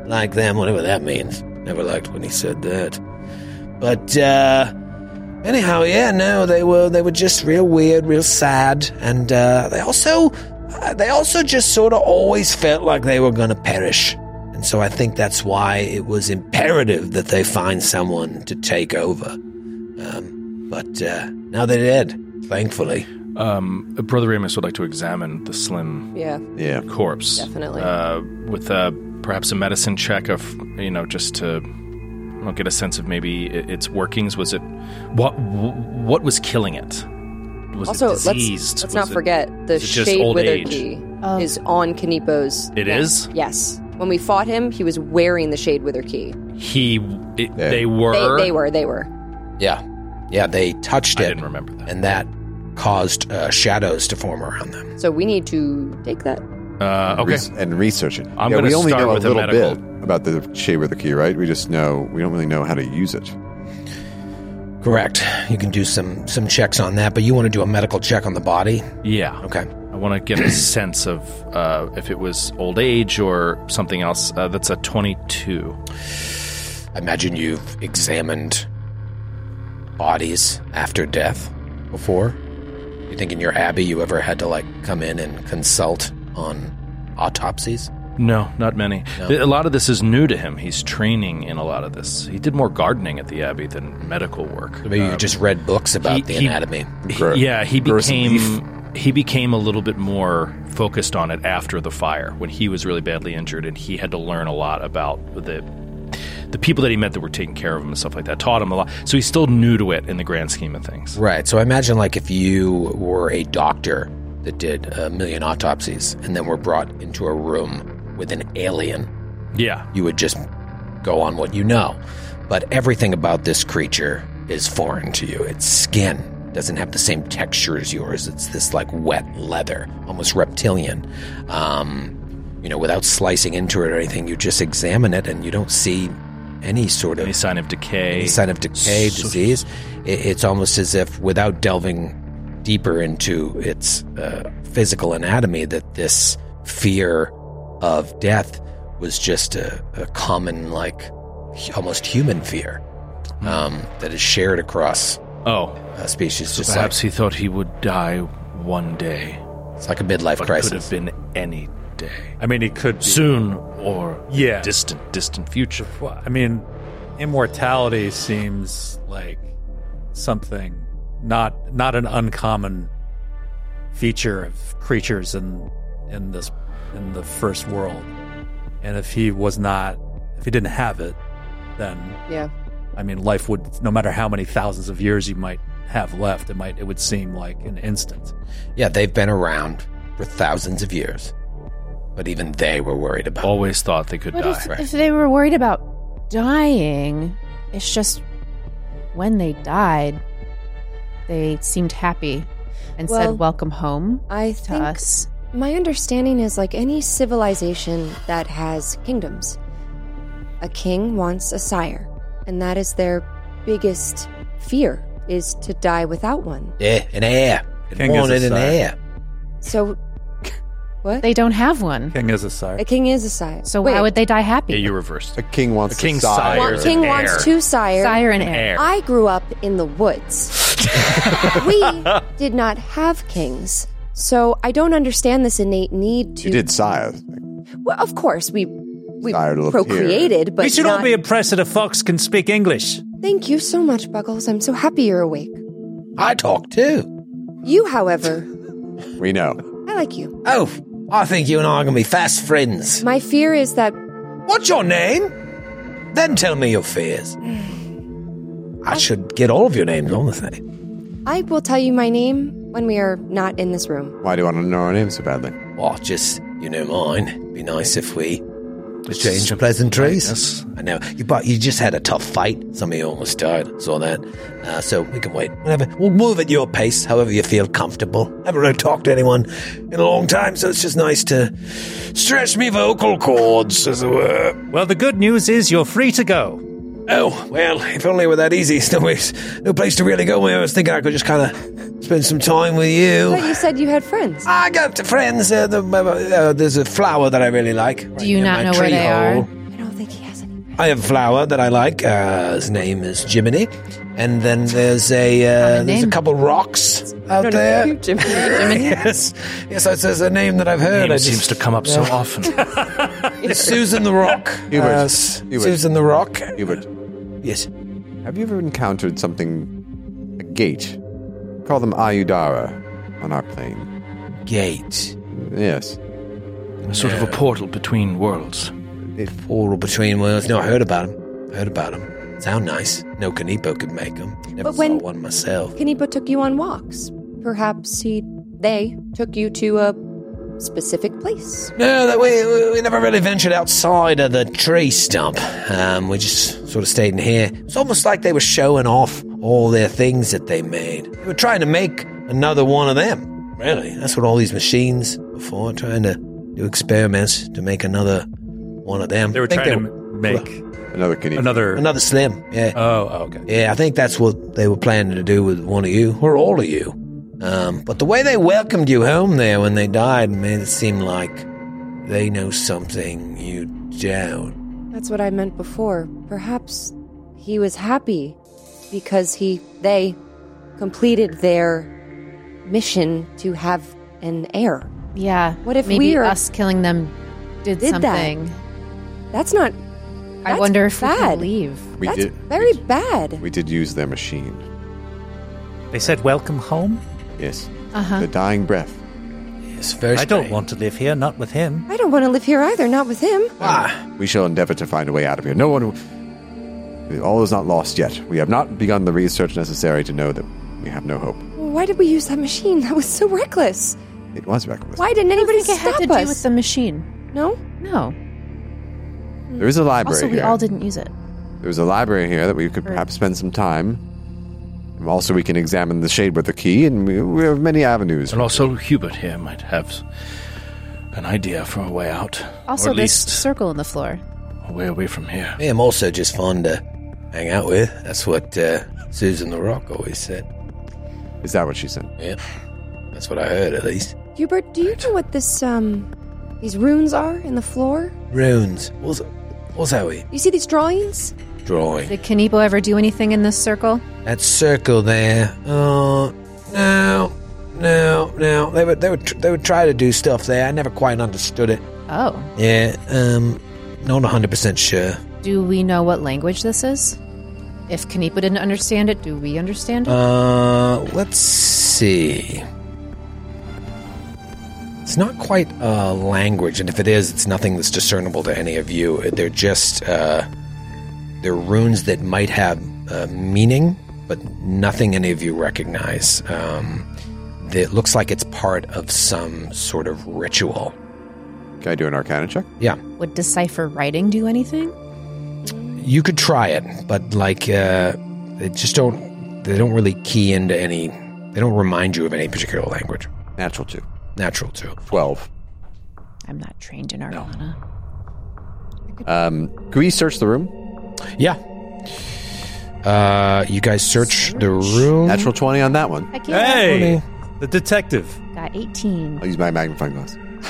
S2: like them, whatever that means. Never liked when he said that. But anyhow, yeah, no, they were just real weird, real sad, and they also just sort of always felt like they were going to perish. And so I think that's why it was imperative that they find someone to take over. But now they're dead, thankfully.
S8: Brother Amos would like to examine the slim corpse.
S5: Definitely.
S8: With perhaps a medicine check of, just to get a sense of maybe its workings. Was it what was killing it? Was
S5: also,
S8: it diseased?
S5: Let's not forget the Shade Wither key is on Kanipo's
S8: It is?
S5: Yes. When we fought him, he was wearing the Shade Wither key.
S8: They were?
S5: They were.
S2: Yeah, they touched it.
S8: I didn't remember that.
S2: And that caused shadows to form around them.
S5: So we need to take that.
S8: Okay.
S6: And research it.
S8: I'm going to
S6: only
S8: start
S6: know
S8: with
S6: a little
S8: a medical.
S6: bit about the Shade Wither key, right? We don't really know how to use it.
S2: Correct. You can do some checks on that, but you want to do a medical check on the body?
S8: Yeah.
S2: Okay.
S8: I want to get a sense of if it was old age or something else. That's a 22.
S2: I imagine you've examined bodies after death before. You think in your abbey you ever had to come in and consult on autopsies?
S8: No, not many.
S2: No.
S8: A lot of this is new to him. He's training in a lot of this. He did more gardening at the abbey than medical work.
S2: Maybe you just read books about the anatomy.
S8: He became a little bit more focused on it after the fire when he was really badly injured, and he had to learn a lot about the people that he met that were taking care of him and stuff like that. Taught him a lot. So he's still new to it in the grand scheme of things.
S2: Right. So I imagine if you were a doctor that did 1 million autopsies and then were brought into a room with an alien.
S8: Yeah.
S2: You would just go on what you know. But everything about this creature is foreign to you. Its skin doesn't have the same texture as yours. It's this wet leather, almost reptilian. Without slicing into it or anything, you just examine it and you don't see any
S8: sign of decay.
S2: Disease. It's almost as if, without delving deeper into its physical anatomy, that this fear of death was just a common, almost human fear that is shared across species.
S8: So perhaps he thought he would die one day.
S2: It's like a midlife crisis.
S8: It could have been any day.
S3: I mean, it could be
S8: soon or distant future.
S3: Well, I mean, immortality seems like something not an uncommon feature of creatures in the first world. And if he didn't have it, then I mean, life would, no matter how many thousands of years you might have left, it would seem like an instant.
S2: Yeah, they've been around for thousands of years, but even they were worried about.
S8: Always thought they could die.
S4: If they were worried about dying, it's just when they died, they seemed happy and said, "Welcome home."
S5: I think
S4: to us.
S5: My understanding is any civilization that has kingdoms, a king wants a sire, and that is their biggest fear, is to die without one.
S2: Yeah, an heir.
S3: King is a sire.
S5: So, what?
S4: They don't have one.
S3: King is a sire.
S5: A king is a sire.
S4: So why would they die happy?
S8: Yeah, you reversed.
S6: A king wants
S8: a king's
S6: a sire.
S8: sire.
S5: A king wants two sires.
S4: Sire and heir.
S5: I grew up in the woods. We did not have kings. So I don't understand this innate need to...
S6: You did sire.
S5: Well, of course, we
S6: Sire
S5: procreated, but
S3: we should all be impressed that a fox can speak English.
S5: Thank you so much, Buggles. I'm so happy you're awake.
S2: I talk too.
S5: You, however...
S6: We know.
S5: I like you.
S2: Oh, I think you and I are going to be fast friends.
S5: My fear is that...
S2: What's your name? Then tell me your fears. I should get all of your names on the thing.
S5: I will tell you my name when we are not in this room.
S6: Why do you want to know our names so badly?
S2: Well, just, mine. It'd be nice if we exchange pleasantries. I know. You just had a tough fight. Some of you almost died. Saw that. So we can wait. Whatever. We'll move at your pace, however you feel comfortable. Haven't really talked to anyone in a long time, so it's just nice to stretch me vocal cords, as it were.
S3: Well, the good news is you're free to go.
S2: Oh, well, if only it were that easy. No place to really go. I was thinking I could just kind of spend some time with you.
S5: I thought you said you had friends.
S2: I got friends. There's a flower that I really like.
S4: Do you not know where they are?
S5: I don't think he has any.
S2: I have a flower that I like. His name is Jiminy. And then there's a couple rocks out there.
S5: Jiminy.
S2: Yes, there's a name that I've heard.
S8: It seems to come up so often.
S2: Susan the Rock.
S6: Hubert.
S2: Susan the Rock.
S6: Hubert,
S2: Yes.
S6: have you ever encountered something, a gate? Call them Ayudara on our plane.
S2: Gate.
S6: Yes.
S8: Sort of a portal between worlds.
S2: Portal between worlds. No, I heard about them. Sound nice. No Kanipo could make them. Never saw one myself.
S5: Kanipo took you on walks. Perhaps they took you to a specific place.
S2: No, we never really ventured outside of the tree stump. We just sort of stayed in here. It's almost like they were showing off all their things that they made. They were trying to make another one of them. Really, that's what all these machines were for, trying to do experiments to make another one of them.
S3: They were trying to make
S6: Another Kanipo.
S2: Another Slim, yeah.
S3: Oh, okay.
S2: Yeah, I think that's what they were planning to do with one of you, or all of you. But the way they welcomed you home there when they died made it seem like they know something you don't.
S5: That's what I meant before. Perhaps he was happy because they completed their mission to have an heir.
S4: Yeah.
S5: What if
S4: maybe us killing them did something?
S5: That's not...
S4: I wonder if we can leave.
S5: That's very bad.
S6: We did use their machine.
S9: They said welcome home?
S6: Yes.
S4: Uh-huh.
S6: The dying breath.
S2: Yes, very
S9: I don't want to live here, not with him.
S5: I don't want to live here either, not with him.
S6: We shall endeavor to find a way out of here. All is not lost yet. We have not begun the research necessary to know that we have no hope.
S5: Why did we use that machine? That was so reckless.
S6: It was reckless.
S5: Why didn't anybody
S4: stop us? It had to do with the machine.
S5: No?
S4: No.
S6: There is a library
S4: Also, we
S6: here.
S4: all didn't use it.
S6: There's a library here that we could perhaps spend some time. And also, we can examine the shade with the key, and we have many avenues.
S8: And also, Hubert here might have an idea for a way out.
S4: Also,
S8: or at
S4: this
S8: least
S4: circle in the floor.
S8: a way away from here.
S2: I am also just fun to hang out with. That's what Susan the Rock always said.
S6: Is that what she said?
S2: Yeah, that's what I heard at least.
S5: Hubert, do you know what these runes are in the floor?
S2: Runes. What's that we?
S5: You see these drawings?
S2: Drawing.
S4: Did Kanipo ever do anything in this circle?
S2: That circle there. Oh, no. They would try to do stuff there. I never quite understood it.
S4: Oh.
S2: Yeah. Not 100% sure.
S4: Do we know what language this is? If Kanipo didn't understand it, do we understand it?
S2: Let's see. It's not quite a language, and if it is, it's nothing that's discernible to any of you. They're just they're runes that might have meaning, but nothing any of you recognize. It looks like it's part of some sort of ritual.
S6: Can I do an Arcana check?
S2: Yeah.
S4: Would decipher writing do anything?
S2: You could try it, but they just don't really key into any. They don't remind you of any particular language.
S6: Natural 2. 12.
S4: I'm not trained in Arcana.
S6: Can we search the room?
S2: Yeah. You guys search the room.
S6: Natural 20 on that one.
S3: Hey, the detective.
S4: Got 18.
S6: I'll use my magnifying glass.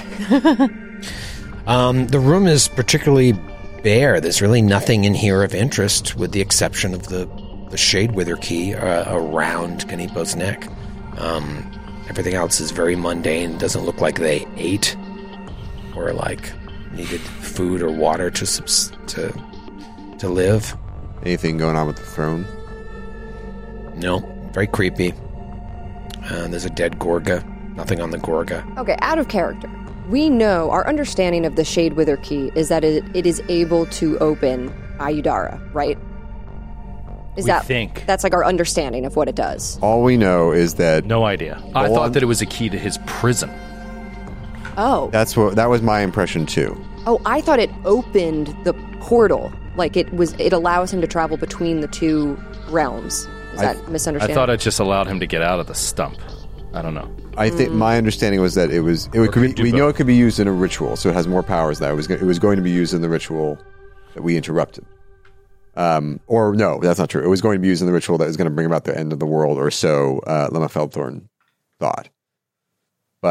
S2: The room is particularly bare. There's really nothing in here of interest, with the exception of the Shade Wither key around Kanipo's neck. Everything else is very mundane. Doesn't look like they ate or needed food or water to live.
S6: Anything going on with the throne?
S2: No, very creepy. There's a dead Gorga. Nothing on the Gorga.
S5: Okay, out of character. We know, our understanding of the Shade Wither key is that it is able to open Ayudara, right? That's like our understanding of what it does.
S6: All we know is that...
S8: No idea. I thought that it was a key to his prison.
S5: Oh.
S6: That was my impression too.
S5: Oh, I thought it opened the portal. Like it allows him to travel between the two realms. Is that misunderstanding?
S8: I thought it just allowed him to get out of the stump. I don't know.
S6: I think my understanding was that we know it could be used in a ritual, so it has more powers. That it was going to be used in the ritual that we interrupted. Or no, that's not true. It was going to be used in the ritual that was going to bring about the end of the world, or so Lemma Feldthorn thought. But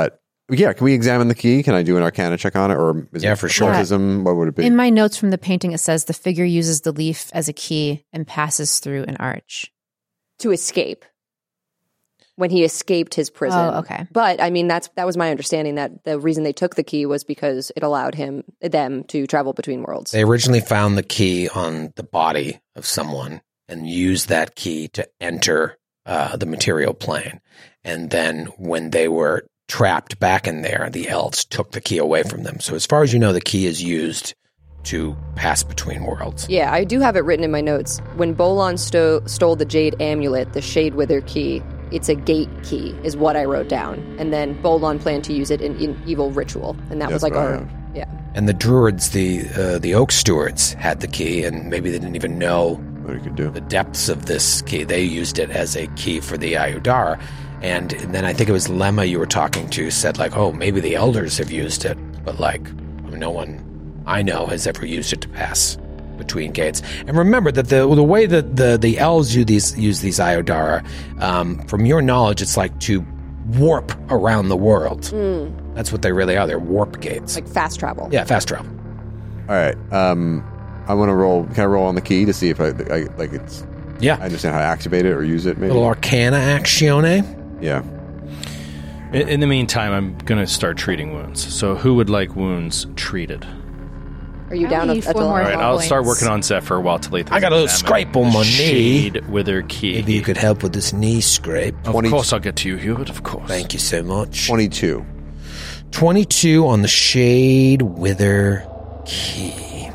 S6: Yeah, can we examine the key? Can I do an Arcana check on it, or is it
S2: for sure.
S6: Occultism? What would it be?
S4: In my notes from the painting, it says the figure uses the leaf as a key and passes through an arch
S5: to escape. When he escaped his prison.
S4: Oh, okay.
S5: But I mean, that was my understanding, that the reason they took the key was because it allowed them to travel between worlds.
S2: They originally found the key on the body of someone and used that key to enter the material plane. And then when they were trapped back in there, the elves took the key away from them. So as far as you know, the key is used to pass between worlds.
S5: Yeah, I do have it written in my notes. When Bolon stole the jade amulet, the Shade Wither key, it's a gate key, is what I wrote down. And then Bolon planned to use it in evil ritual. And that was like our... Yeah.
S2: And the druids, the Oak Stewards, had the key, and maybe they didn't even know
S6: what it could do.
S2: The depths of this key. They used it as a key for the Ayudara. And then I think it was Lemma you were talking to said, like, oh, maybe the elders have used it, but like no one I know has ever used it to pass between gates. And remember that the way that the elves use these Ayudara, from your knowledge, it's like to warp around the world. That's what they really are. They're warp gates.
S5: Like fast travel.
S2: Yeah, fast travel.
S6: All right. I want to roll. Can I roll on the key to see if I like it's?
S2: Yeah.
S6: I understand how to activate it or use it. Maybe.
S2: Little Arcana Actione.
S6: Yeah.
S8: In the meantime, I'm going to start treating wounds. So who would like wounds treated?
S5: Are you down at the
S8: All right, I'll start working on Zephyr while Talitha.
S2: I got a little scrape on my knee.
S8: Shade Wither key.
S2: Maybe you could help with this knee scrape.
S8: Of course, I'll get to you, Hubert. Of course.
S2: Thank you so much.
S6: 22.
S2: 22 on the Shade Wither key.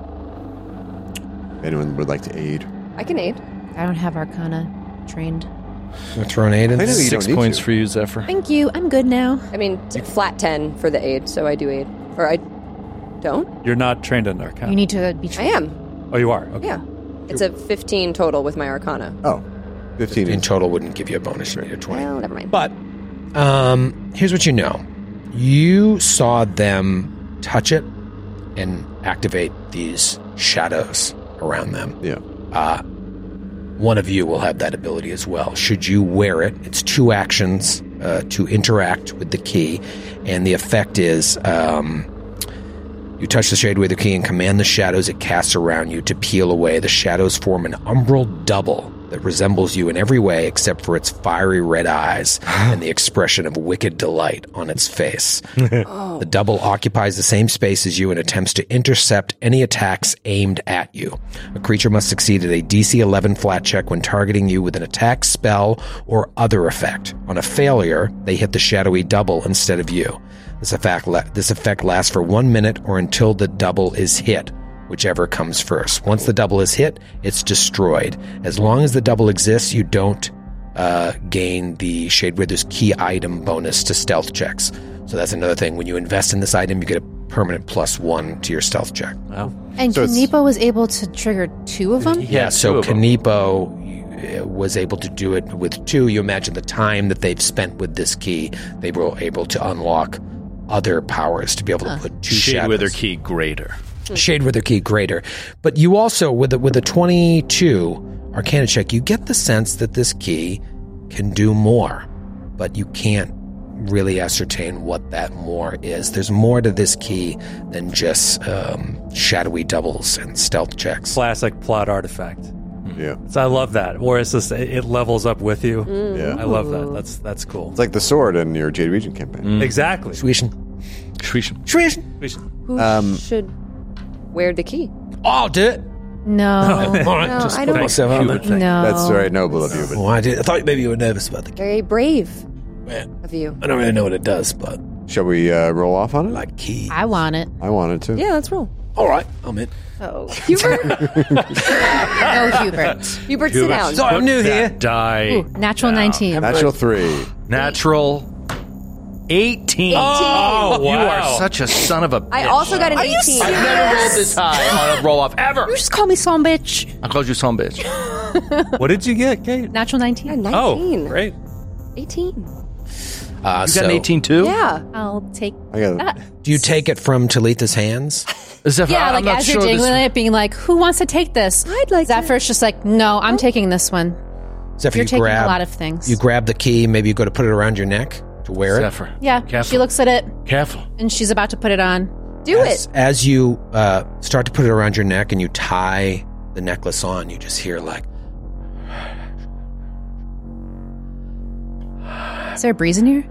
S6: Anyone would like to aid?
S5: I can aid.
S4: I don't have Arcana trained.
S2: You're throwing aid in?
S8: 6 points for you, Zephyr.
S4: Thank you. I'm good now.
S5: I mean, flat 10 for the aid, so I do aid. Or I don't?
S3: You're not trained in Arcana.
S4: You need to be trained.
S5: I am.
S3: Oh, you are? Okay.
S5: Yeah. It's a 15 total with my Arcana.
S6: Oh, 15
S2: in total wouldn't give you a bonus. You need a 20.
S5: Well, never mind.
S2: But here's what you know. You saw them touch it and activate these shadows around them.
S6: Yeah.
S2: One of you will have that ability as well. Should you wear it, it's 2 actions to interact with the key, and the effect is you touch the Shade Wither key and command the shadows it casts around you to peel away. The shadows form an umbral double that resembles you in every way except for its fiery red eyes and the expression of wicked delight on its face. The double occupies the same space as you and attempts to intercept any attacks aimed at you. A creature must succeed at a DC 11 flat check when targeting you with an attack, spell, or other effect. On a failure, they hit the shadowy double instead of you. This effect lasts for 1 minute or until the double is hit, whichever comes first. Once the double is hit, it's destroyed. As long as the double exists, you don't gain the Shade Wither's key item bonus to stealth checks. So that's another thing. When you invest in this item, you get a permanent +1 to your stealth check.
S3: Wow.
S4: And so Kanipo was able to trigger 2 of them?
S2: Yeah, so Kanipo was able to do it with 2. You imagine the time that they've spent with this key, they were able to unlock other powers to be able to put 2
S8: Shade
S2: shadows.
S8: Wither key greater.
S2: Shade Wither key greater. But you also, with a 22 Arcana check, you get the sense that this key can do more, but you can't really ascertain what that more is. There's more to this key than just shadowy doubles and stealth checks.
S3: Classic plot artifact.
S6: Yeah.
S3: So I love that. Or it's just, it levels up with you.
S6: Yeah.
S3: I love that. That's cool.
S6: It's like the sword in your Jade Region campaign.
S3: Exactly.
S2: Swishin.
S5: Who should wear the key?
S2: I'll do it.
S4: No.
S2: All right,
S5: No,
S2: just
S5: I
S2: put
S5: don't-
S2: myself out there.
S4: No.
S6: That's very noble of you. But
S2: Oh, I thought maybe you were nervous about the key.
S5: Very brave
S2: Man,
S5: of you.
S2: I don't really know what it does, but
S6: shall we roll off on it?
S2: like key.
S4: I want it.
S6: I wanted to.
S5: Yeah, let's roll.
S2: All right, I'm in.
S5: Oh, Hubert.
S4: No, Hubert.
S5: Hubert, sit down.
S2: Sorry, I'm new here.
S8: Die.
S4: Ooh, natural 19.
S6: Natural 3.
S8: Natural 18.
S3: Oh,
S8: You
S3: wow.
S8: are such a son of a bitch.
S5: I also got an 18.
S8: I've never rolled this high on a roll-off ever.
S4: You just call me son bitch.
S8: I called you son bitch.
S3: What did you get, Kate?
S4: Natural 19.
S5: 19.
S3: Oh, great.
S5: 18.
S8: You got
S2: So,
S8: an 18 too?
S5: Yeah.
S4: I'll take
S6: I got
S4: that.
S2: do you take it from Talitha's hands?
S8: Zephyr,
S4: Yeah,
S8: I'm
S4: like
S8: not
S4: as
S8: sure
S4: you're
S8: this-
S4: jingling it, being like, who wants to take this?
S5: I'd like
S4: Zephyr's just like, no, I'm taking this one.
S2: Zephyr,
S4: You're
S2: you
S4: taking
S2: grab
S4: a lot of things.
S2: You grab the key. Maybe you go to put it around your neck. to wear
S8: Zephyr.
S4: Yeah,
S8: Careful.
S4: she looks at it.
S8: Careful.
S4: And she's about to put it on.
S5: Do it.
S2: As you start to put it around your neck and you tie the necklace on, you just hear like...
S4: Is there a breeze in here?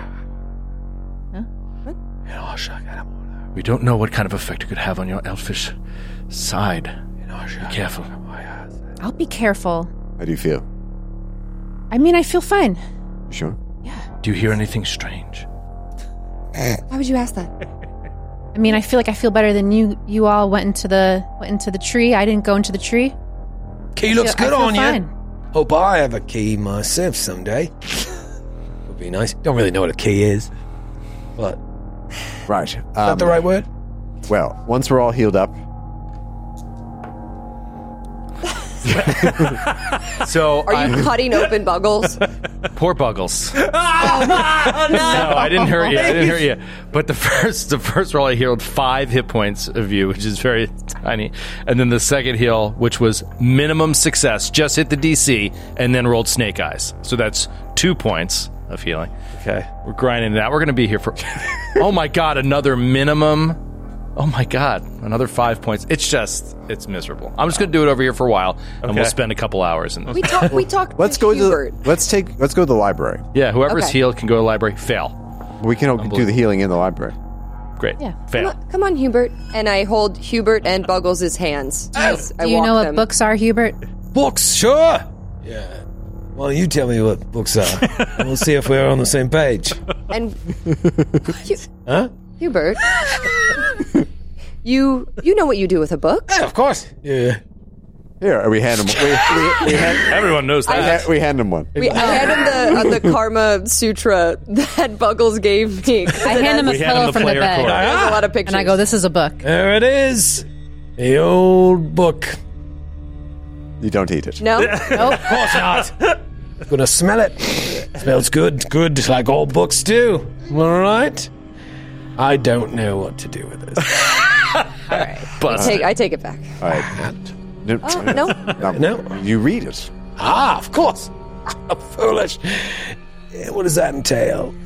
S8: We don't know what kind of effect it could have on your elfish side. Be careful.
S4: I'll be careful.
S6: How do you feel?
S4: I mean, I feel fine.
S6: You sure?
S8: Do you hear anything strange?
S5: Why would you ask that?
S4: I mean, I feel like I feel better than you. You all went into the tree. I didn't go into the tree.
S2: Key looks good on
S4: fine.
S2: you. Hope I have a key myself someday. Would be nice. Don't really know what a key is, but
S6: Right.
S2: is that the right word?
S6: Well, once we're all healed up,
S8: So
S5: Are you cutting open Buggles?
S8: poor Buggles. No, I didn't hurt you. But the first roll I healed 5 hit points of you, which is very tiny. And then the second heal, which was minimum success, just hit the DC, and then rolled Snake Eyes. So that's 2 points of healing.
S3: Okay.
S8: We're grinding it out. We're going to be here for... Oh my god, another minimum... Oh my god, another 5 points. It's miserable. I'm just going to do it over here for a while, and we'll spend a couple hours in this.
S5: We talked.
S6: let's go to the library.
S8: Yeah, whoever's
S5: Okay.
S8: healed can go to the library. Fail.
S6: We can do the healing in the library.
S8: Great.
S4: Yeah.
S8: Fail.
S5: Come on, Hubert. And I hold Hubert and Buggles' hands. As I
S4: Do you
S5: walk
S4: know what
S5: them.
S4: books are, Hubert?
S2: Books, sure. Yeah. Well, you tell me what books are, and we'll see if we're on the same page.
S5: And
S2: Huh?
S5: Hubert, you know what you do with a book.
S2: Yeah, of course. Yeah.
S6: Here, we hand him.
S8: Everyone knows that.
S6: We hand him one.
S5: I hand him the Karma Sutra that Buggles gave me.
S4: I hand him a pillow from the bed.
S5: There's a lot of pictures.
S4: And I go, this is a book.
S2: There it is. The old book.
S6: You don't eat it.
S5: No?
S2: Of course not. Gonna smell it. Smells good. Good, like all books do. All right. I don't know what to do with this.
S5: All right. I take it back.
S6: All right. No.
S2: No.
S6: You read it.
S2: Ah, of course. I'm foolish. Yeah, what does that entail?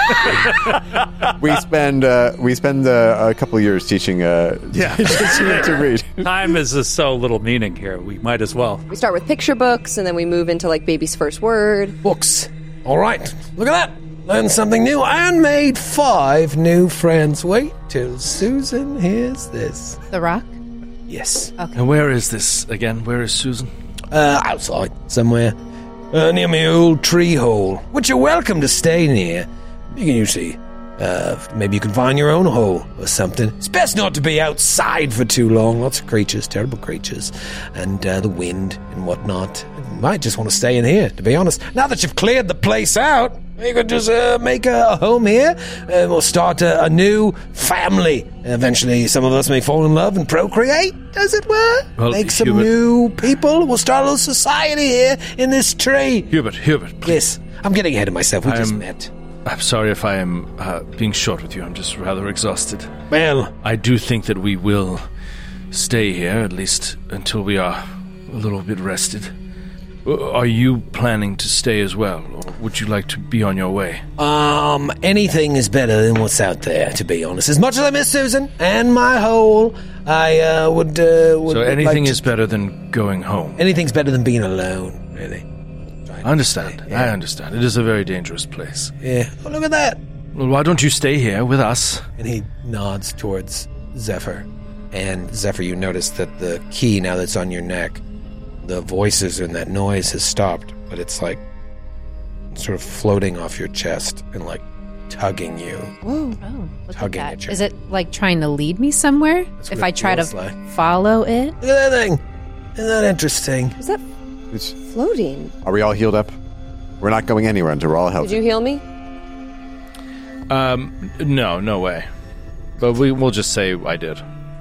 S6: We spend a couple of years teaching to read.
S3: Time is just so little meaning here. We might as well.
S5: We start with picture books, and then we move into like baby's first word.
S2: Books. All right. Look at that. Learned something new and made 5 new friends. Wait till Susan hears this.
S4: The Rock?
S2: Yes.
S8: And where is this again? Where is Susan?
S2: Outside somewhere. Near my old tree hole, which you're welcome to stay near. You can usually, maybe you can find your own hole or something. It's best not to be outside for too long. Lots of creatures, terrible creatures, and the wind and whatnot. You might just want to stay in here, to be honest. Now that you've cleared the place out, you could just make a home here, and we'll start a new family. Eventually, some of us may fall in love and procreate, as it were.
S8: Well,
S2: Make some
S8: Hubert-
S2: new people. We'll start a little society here in this tree.
S8: Hubert, please.
S2: Yes, I'm getting ahead of myself. We just met.
S8: I'm sorry if I am being short with you. I'm just rather exhausted.
S2: Well,
S8: I do think that we will stay here, at least until we are a little bit rested. Are you planning to stay as well, or would you like to be on your way?
S2: anything is better than what's out there, to be honest. As much as I miss Susan and my hole, I would
S8: So anything
S2: like
S8: is better than going home.
S2: anything's better than being alone, really.
S8: I understand.
S2: Yeah.
S8: I understand. It is a very dangerous place.
S2: Yeah. Oh, look at that.
S8: Well, why don't you stay here with us?
S2: And he nods towards Zephyr. And Zephyr, you notice that the key, now that's on your neck, the voices and that noise has stopped, but it's like sort of floating off your chest and like tugging you.
S4: Whoa. Oh, look
S2: Tugging
S4: at
S2: at
S4: that.
S2: you.
S4: Is it like trying to lead me somewhere?
S2: That's
S4: If
S2: what
S4: I
S2: it
S4: try to
S2: feels like.
S4: follow it?
S2: Look at that thing. Isn't that interesting?
S5: Is that
S6: It's-
S5: floating?
S6: Are we all healed up? We're not going anywhere until we're all healthy.
S5: Did you heal me?
S8: No way. But we'll just say I did.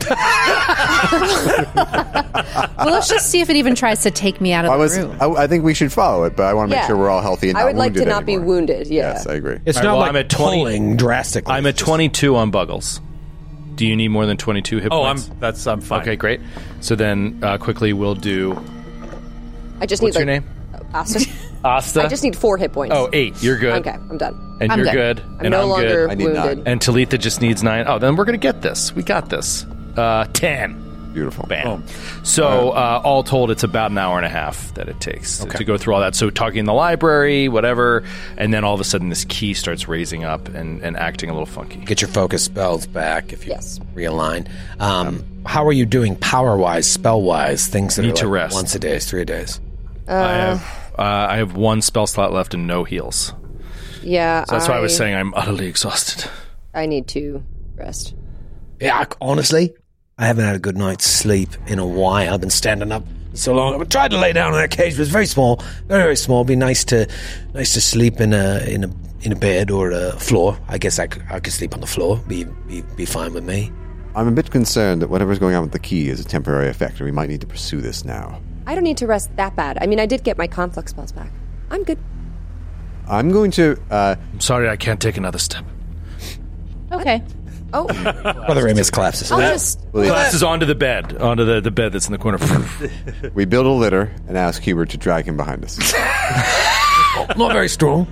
S4: Well, let's just see if it even tries to take me out of the room.
S6: I think we should follow it, but I want to make
S5: Yeah.
S6: sure we're all healthy and
S5: I
S6: not
S5: would like to
S6: wounded
S5: not be
S6: anymore.
S5: wounded. Yeah.
S6: Yes, I agree.
S2: It's
S8: All
S2: not
S8: right, well,
S2: like
S8: I'm at 20
S2: pulling drastically.
S8: I'm at
S2: It's just-
S8: 22 on Buggles. Do you need more than 22 hit
S3: Oh,
S8: points?
S3: I'm fine.
S8: Okay, great. So then quickly we'll do...
S5: I just
S8: What's
S5: need
S8: your
S5: like
S8: name?
S5: Asta.
S8: Asta?
S5: I just need 4 hit points.
S8: Oh, 8. You're good.
S5: Okay, I'm done.
S8: And you're good.
S5: I'm
S8: and
S5: no
S8: I'm
S5: longer
S8: good.
S6: I need
S5: wounded.
S6: 9.
S8: And Talitha just needs 9. Oh, then we're going to get this. We got this. 10.
S6: Beautiful.
S8: Bam. So all told, it's about an hour and a half that it takes to go through all that. So talking in the library, whatever, and then all of a sudden this key starts raising up and acting a little funky.
S2: Get your focus spells back if you realign. How are you doing power-wise, spell-wise, things that
S8: Need
S2: are
S8: to
S2: like
S8: rest.
S2: once a day, 3 days?
S8: I have 1 spell slot left and no heals.
S5: Yeah,
S8: So that's why I was saying I'm utterly exhausted.
S5: I need to rest.
S2: Yeah, honestly, I haven't had a good night's sleep in a while. I've been standing up so long. I've tried to lay down in that cage, but it's very small, very, very small. It'd be nice to sleep in a bed or a floor. I guess I could sleep on the floor. Be fine with me.
S6: I'm a bit concerned that whatever's going on with the key is a temporary effect, and we might need to pursue this now.
S5: I don't need to rest that bad. I mean, I did get my conflict spells back. I'm good.
S6: I'm going to...
S8: I'm sorry I can't take another step.
S4: Okay.
S5: Oh,
S2: Brother Amos collapses.
S5: I'll just...
S8: Collapses onto the bed, onto the bed that's in the corner.
S6: We build a litter and ask Hubert to drag him behind us.
S2: Not very strong.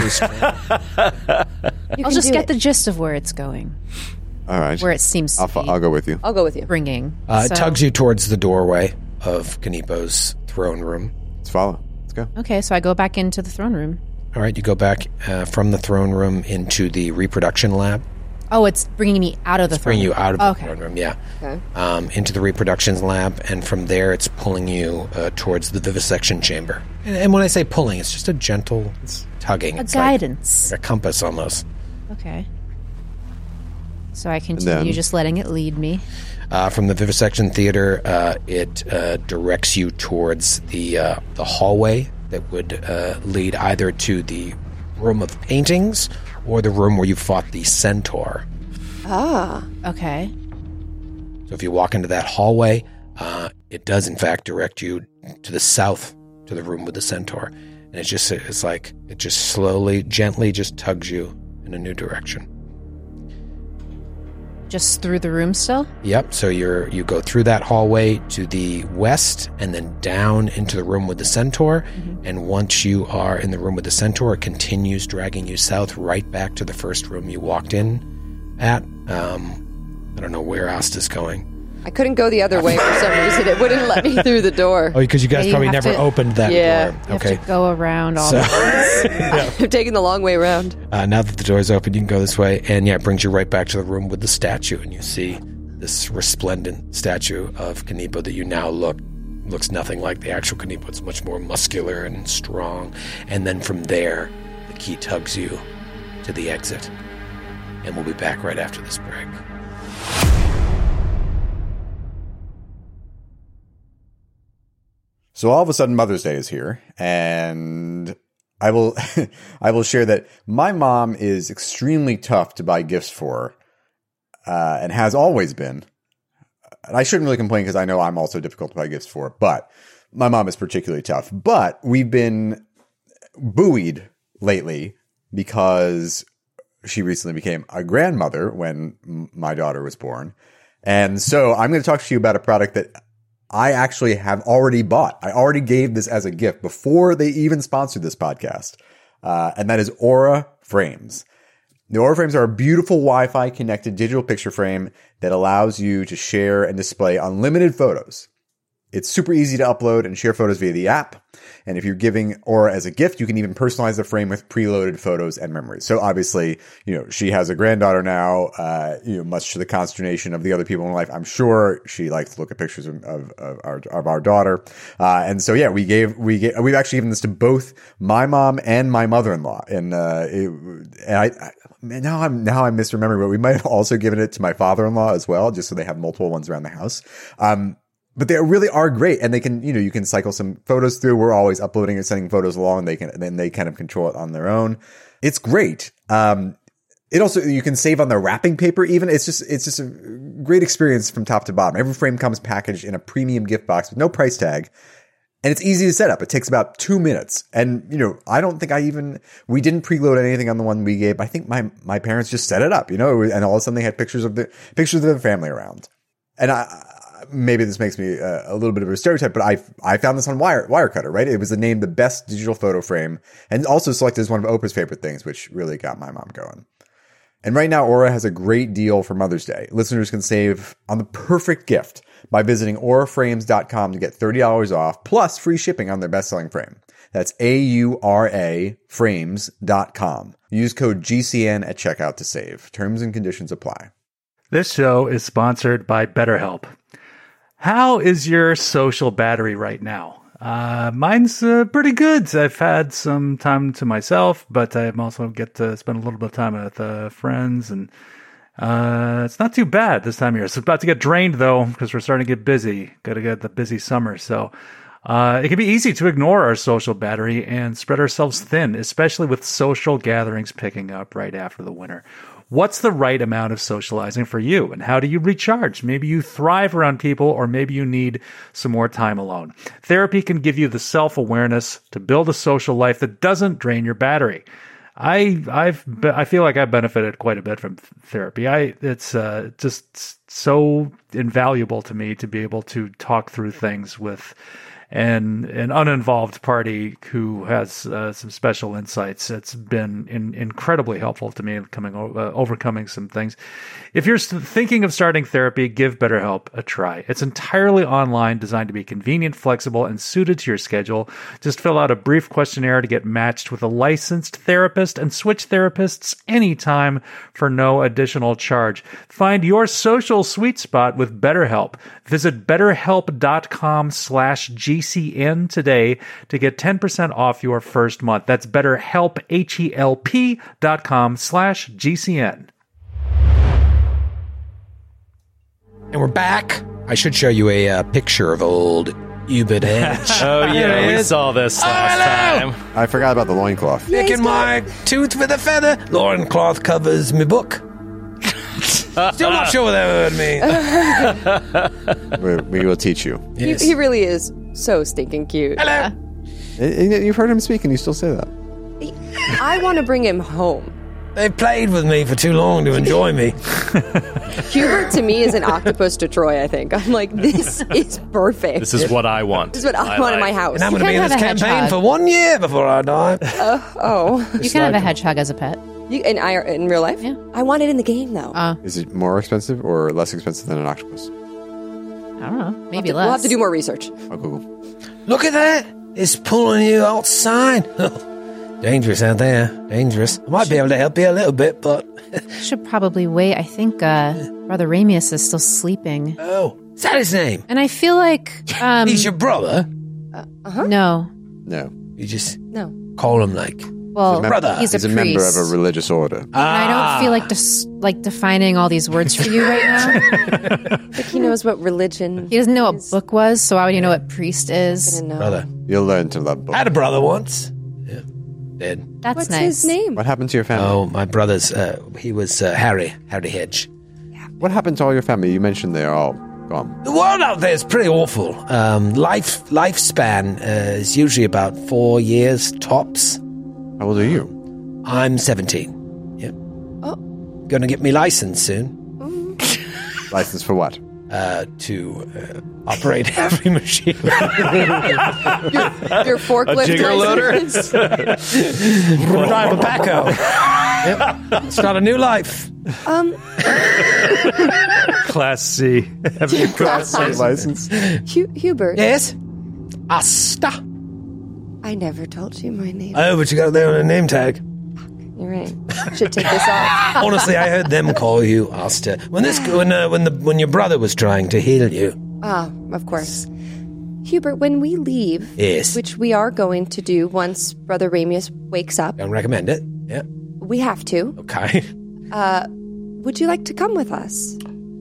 S4: I'll just get the gist of where it's going,
S6: All right.
S4: where it seems to be
S6: I'll go with you.
S5: I'll go with you.
S4: bringing.
S2: It tugs you towards the doorway of Kanipo's throne room.
S6: Let's follow. Let's go.
S4: Okay, so I go back into the throne room.
S2: All right, you go back from the throne room into the reproduction lab.
S4: Oh, it's bringing me out of the throne
S2: Bring you
S4: room.
S2: out of the
S4: Okay.
S2: throne room, yeah.
S5: Okay.
S2: Into the reproduction lab, and from there it's pulling you towards the vivisection chamber. And when I say pulling, it's just a gentle tugging.
S4: A
S2: It's
S4: guidance.
S2: like a compass almost.
S4: Okay. So I continue just letting it lead me.
S2: From the vivisection theater, it directs you towards the hallway that would lead either to the room of paintings or the room where you fought the centaur.
S5: Ah.
S4: Okay.
S2: So if you walk into that hallway, it does in fact direct you to the south, to the room with the centaur. And it just slowly, gently just tugs you in a new direction.
S4: Just through the room still?
S2: Yep, so you go through that hallway to the west and then down into the room with the centaur. Mm-hmm. And once you are in the room with the centaur, it continues dragging you south right back to the first room you walked in at. I don't know where Asta's going.
S5: I couldn't go the other way for some reason. It wouldn't let me through the door.
S2: Oh, because you guys
S4: Yeah, you
S2: probably
S4: have
S2: never
S4: to-
S2: opened that door.
S4: You
S2: Okay.
S4: have to go around all the
S5: I'm taking the long way around.
S2: Now that the door's open, you can go this way. And yeah, it brings you right back to the room with the statue. And you see this resplendent statue of Kanipo that you now looks nothing like the actual Kanipo. It's much more muscular and strong. And then from there, the key tugs you to the exit. And we'll be back right after this break.
S6: So all of a sudden Mother's Day is here, and I will share that my mom is extremely tough to buy gifts for, and has always been. And I shouldn't really complain because I know I'm also difficult to buy gifts for, but my mom is particularly tough. But we've been buoyed lately because she recently became a grandmother when my daughter was born. And so I'm going to talk to you about a product that I actually have already bought. I already gave this as a gift before they even sponsored this podcast. And that is Aura Frames. The Aura Frames are a beautiful Wi-Fi connected digital picture frame that allows you to share and display unlimited photos. It's super easy to upload and share photos via the app. And if you're giving Aura as a gift, you can even personalize the frame with preloaded photos and memories. So obviously, she has a granddaughter now, much to the consternation of the other people in life. I'm sure she likes to look at pictures of our daughter. And so, yeah, we've actually given this to both my mom and my mother-in-law. And now I'm misremembering, but we might have also given it to my father-in-law as well, just so they have multiple ones around the house. But they really are great, and they can, you can cycle some photos through. We're always uploading and sending photos along. Then they kind of control it on their own. It's great. It also, you can save on the wrapping paper even. It's just a great experience from top to bottom. Every frame comes packaged in a premium gift box with no price tag. And it's easy to set up. It takes about 2 minutes. And, I don't think we didn't preload anything on the one we gave. I think my parents just set it up, and all of a sudden they had pictures of their family around. And maybe this makes me a little bit of a stereotype, but I found this on Wirecutter, right? It was named the best digital photo frame and also selected as one of Oprah's favorite things, which really got my mom going. And right now, Aura has a great deal for Mother's Day. Listeners can save on the perfect gift by visiting auraframes.com to get $30 off plus free shipping on their best-selling frame. That's AURA frames.com. Use code GCN at checkout to save. Terms and conditions apply.
S3: This show is sponsored by BetterHelp. How is your social battery right now? Mine's pretty good. I've had some time to myself, but I also get to spend a little bit of time with friends, and it's not too bad this time of year. It's about to get drained, though, because we're starting to get busy. Got to get the busy summer, so... it can be easy to ignore our social battery and spread ourselves thin, especially with social gatherings picking up right after the winter. What's the right amount of socializing for you, and how do you recharge? Maybe you thrive around people, or maybe you need some more time alone. Therapy can give you the self-awareness to build a social life that doesn't drain your battery. I feel like I've benefited quite a bit from therapy. It's just so invaluable to me to be able to talk through things with an uninvolved party who has some special insights. It's been incredibly helpful to me in overcoming some things. If you're thinking of starting therapy, give BetterHelp a try. It's entirely online, designed to be convenient, flexible, and suited to your schedule. Just fill out a brief questionnaire to get matched with a licensed therapist and switch therapists anytime for no additional charge. Find your social sweet spot with BetterHelp. Visit BetterHelp.com/GCN today to get 10% off your first month. That's BetterHelp, HELP.com/GCN.
S2: And we're back. I should show you a picture of old Hubert Hedge.
S8: Oh, yeah, we saw this last time.
S6: I forgot about the loincloth.
S2: Picking my tooth with a feather. Loincloth covers my book. Still not sure what that word means.
S6: We will teach you.
S5: Yes. He really is so stinking cute.
S2: Hello.
S6: You've heard him speak and you still say that.
S5: I want to bring him home.
S2: They've played with me for too long to enjoy me.
S5: Hubert, to me, is an octopus to Troy, I think. I'm like, this is perfect.
S8: This is what I want.
S5: This is what I want in my house.
S2: And I'm going to be in this campaign for 1 year before I die.
S4: You can have a hedgehog as a pet.
S5: In real life?
S4: Yeah.
S5: I want it in the game, though.
S6: Is it more expensive or less expensive than an octopus?
S4: I don't know. Maybe less.
S5: We'll have to do more research.
S6: I'll Google.
S2: Look at that. It's pulling you outside. Dangerous out there. Dangerous. I might be able to help you a little bit, but...
S4: Should probably wait. I think Brother Ramius is still sleeping.
S2: Oh, is that his name?
S4: And I feel like...
S2: He's your brother?
S4: No.
S2: You just
S5: No.
S2: call him like...
S4: Well,
S2: brother.
S4: he's a
S6: member
S4: priest.
S6: of a religious order.
S4: And I don't feel like defining all these words for you right now.
S5: Like he knows what religion.
S4: He doesn't know what book was, so why would you know what priest is?
S2: Brother.
S6: You'll learn to love books.
S2: I had a brother once. Yeah. Dead.
S4: That's
S5: What's
S4: nice.
S5: his name?
S6: What happened to your family?
S2: Oh, my brother's, he was Harry Hedge.
S6: What happened to all your family? You mentioned they're all gone.
S2: The world out there is pretty awful. Lifespan is usually about 4 years tops.
S6: How old are you?
S2: I'm 17. Yep. Oh. Gonna get me license soon.
S6: License for what?
S2: To operate heavy machine.
S5: Your forklift license?
S2: Drive a backhoe. Yep. Start a new life.
S3: Class C.
S6: Class C license.
S5: Hubert.
S2: Yes? Asta.
S5: I never told you my name.
S2: Oh, but you got it there on a name tag.
S5: You're right. Should take this off.
S2: Honestly, I heard them call you Asta when your brother was trying to heal you.
S5: Of course. Hubert, when we leave,
S2: yes,
S5: which we are going to do once Brother Ramius wakes up.
S2: Don't recommend it. Yeah.
S5: We have to.
S2: Okay.
S5: Would you like to come with us?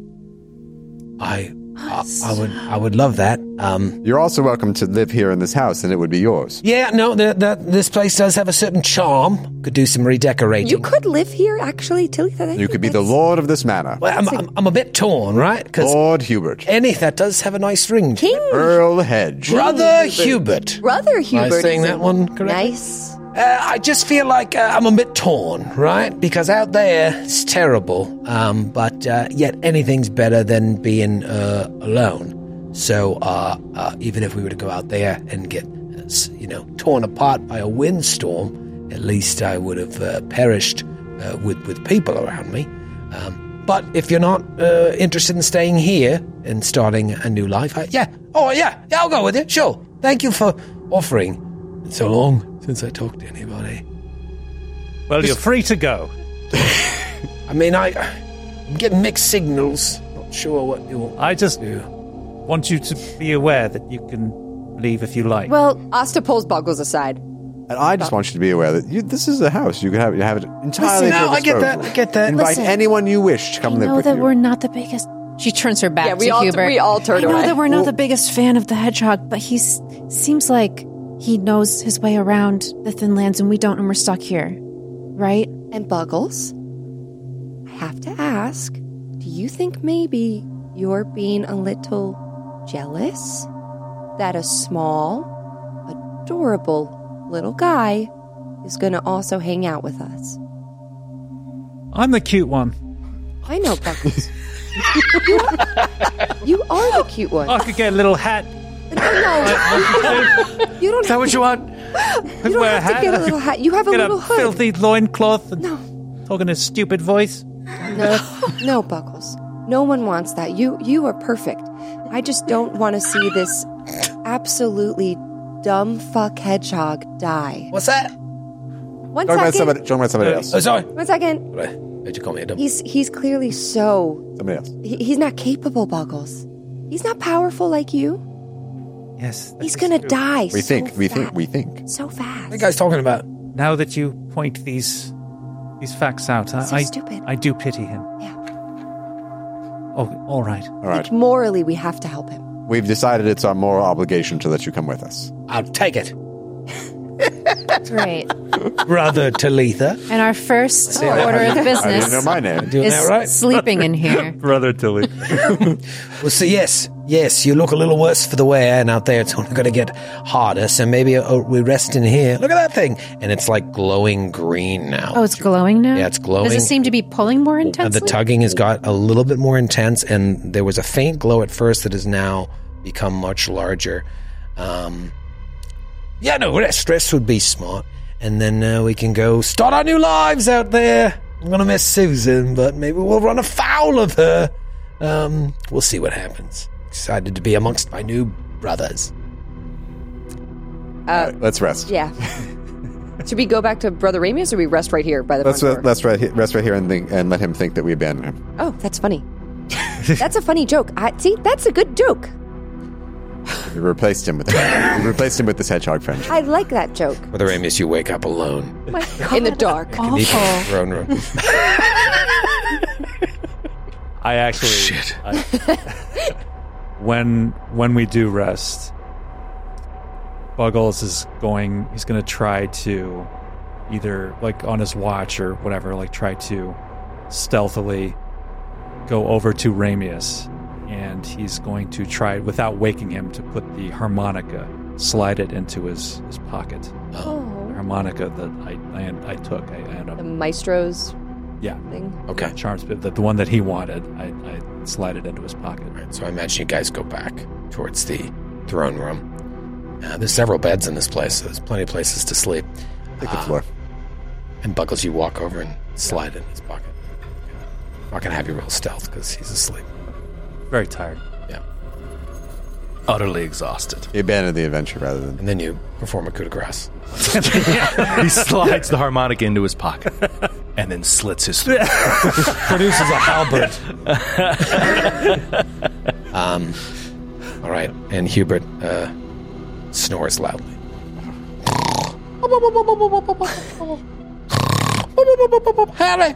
S2: I would love that.
S6: You're also welcome to live here in this house, and it would be yours.
S2: Yeah, no, this place does have a certain charm. Could do some redecorating.
S5: You could live here, actually, Tilly.
S6: You could be the lord of this manor.
S2: Well, I'm a bit torn, right?
S6: Lord Hubert.
S2: That does have a nice ring.
S5: King
S6: Earl Hedge.
S2: Brother Hubert.
S5: Brother Hubert.
S2: Am I saying that one correctly?
S5: Nice
S2: I just feel like I'm a bit torn, right? Because out there, it's terrible. But yet anything's better than being alone. So even if we were to go out there and get, torn apart by a windstorm, at least I would have perished with people around me. But if you're not interested in staying here and starting a new life, I'll go with you. Sure. Thank you for offering. It's so long since I talked to anybody.
S9: Well, you're free to go.
S2: I mean, I'm getting mixed signals. Not sure what you want.
S9: I just want you to be aware that you can leave if you like.
S5: Well, Asta pulls Buggles aside.
S6: And I just want you to be aware that this is a house. You can have it entirely.
S2: Listen, I get that.
S6: Invite anyone you wish to come live with you.
S4: I know that we're not the biggest. She turns her back to Hubert.
S5: We all turn away.
S4: I know that we're not the biggest fan of the hedgehog, but he seems like he knows his way around the Thin Lands, and we don't, and we're stuck here, right?
S5: And Buggles, I have to ask: do you think maybe you're being a little jealous that a small, adorable little guy is going to also hang out with us?
S9: I'm the cute one.
S5: I know, Buggles. You are the cute one.
S9: I could get a little hat.
S5: No. You don't.
S8: Is that what you want?
S5: You don't have to get a little hat. You have a little hood.
S9: Filthy loincloth.
S5: No.
S9: Talking a stupid voice.
S5: No, Buggles. No one wants that. You are perfect. I just don't want to see this absolutely dumb fuck hedgehog die.
S2: What's that?
S5: One second.
S6: Talking about somebody else.
S2: Oh, sorry.
S5: 1 second.
S2: Why'd you call me a dumb?
S5: He's clearly so...
S6: Somebody else.
S5: He's not capable, Buggles. He's not powerful like you.
S9: Yes.
S5: He's gonna die.
S6: We think.
S5: So fast.
S2: What are you guys talking about?
S9: Now that you point these facts out,
S5: stupid.
S9: I do pity him.
S5: Yeah.
S9: Oh, all right.
S6: All right.
S5: Like, morally, we have to help him.
S6: We've decided it's our moral obligation to let you come with us.
S2: I'll take it.
S4: Great.
S2: Brother Talitha.
S4: And our first order of
S6: I
S4: business
S6: didn't know my name.
S2: Doing
S4: is
S2: that right?
S4: sleeping in here.
S3: Brother Tilly.
S2: Well, so yes, you look a little worse for the wear, and out there it's only going to get harder, so maybe we rest in here. Look at that thing. And it's like glowing green now.
S4: Oh, it's glowing now?
S2: Yeah, it's glowing.
S4: Does it seem to be pulling more intensely?
S2: The tugging has got a little bit more intense, and there was a faint glow at first that has now become much larger. Rest would be smart. And then we can go start our new lives out there. I'm going to miss Susan, but maybe we'll run afoul of her. We'll see what happens. Excited to be amongst my new brothers.
S6: All right, let's rest.
S5: Yeah. Should we go back to Brother Ramius, or we rest right here by the front door?
S6: Let's rest right here and let him think that we abandoned him.
S5: Oh, that's funny. That's a funny joke. See, that's a good joke.
S6: We replaced him with this hedgehog friend.
S5: I like that joke.
S2: Brother Ramius, you wake up alone.
S5: In the dark.
S4: Awful.
S2: Throne room.
S3: I actually...
S2: Shit.
S3: When we do rest, Buggles he's going to try to either, like, on his watch or whatever, like, try to stealthily go over to Ramius, and he's going to try, without waking him, to put the harmonica, slide it into his pocket.
S5: Oh.
S3: The harmonica that I took. I ended up...
S5: The maestro's thing?
S2: Okay.
S3: Yeah, charms, but the one that he wanted, I slide it into his pocket.
S2: Right, so I imagine you guys go back towards the throne room. There's several beds in this place, so there's plenty of places to sleep.
S6: Take the floor.
S2: And Buggles, you walk over and slide it in his pocket. I'm not going to have you roll stealth because he's asleep.
S3: Very tired.
S2: Yeah.
S8: Utterly exhausted.
S6: He abandoned the adventure rather than...
S2: And then you perform a coup de grace.
S8: He slides the harmonica into his pocket and then slits his throat.
S2: Produces a halberd. All right. And Hubert snores loudly. Harry!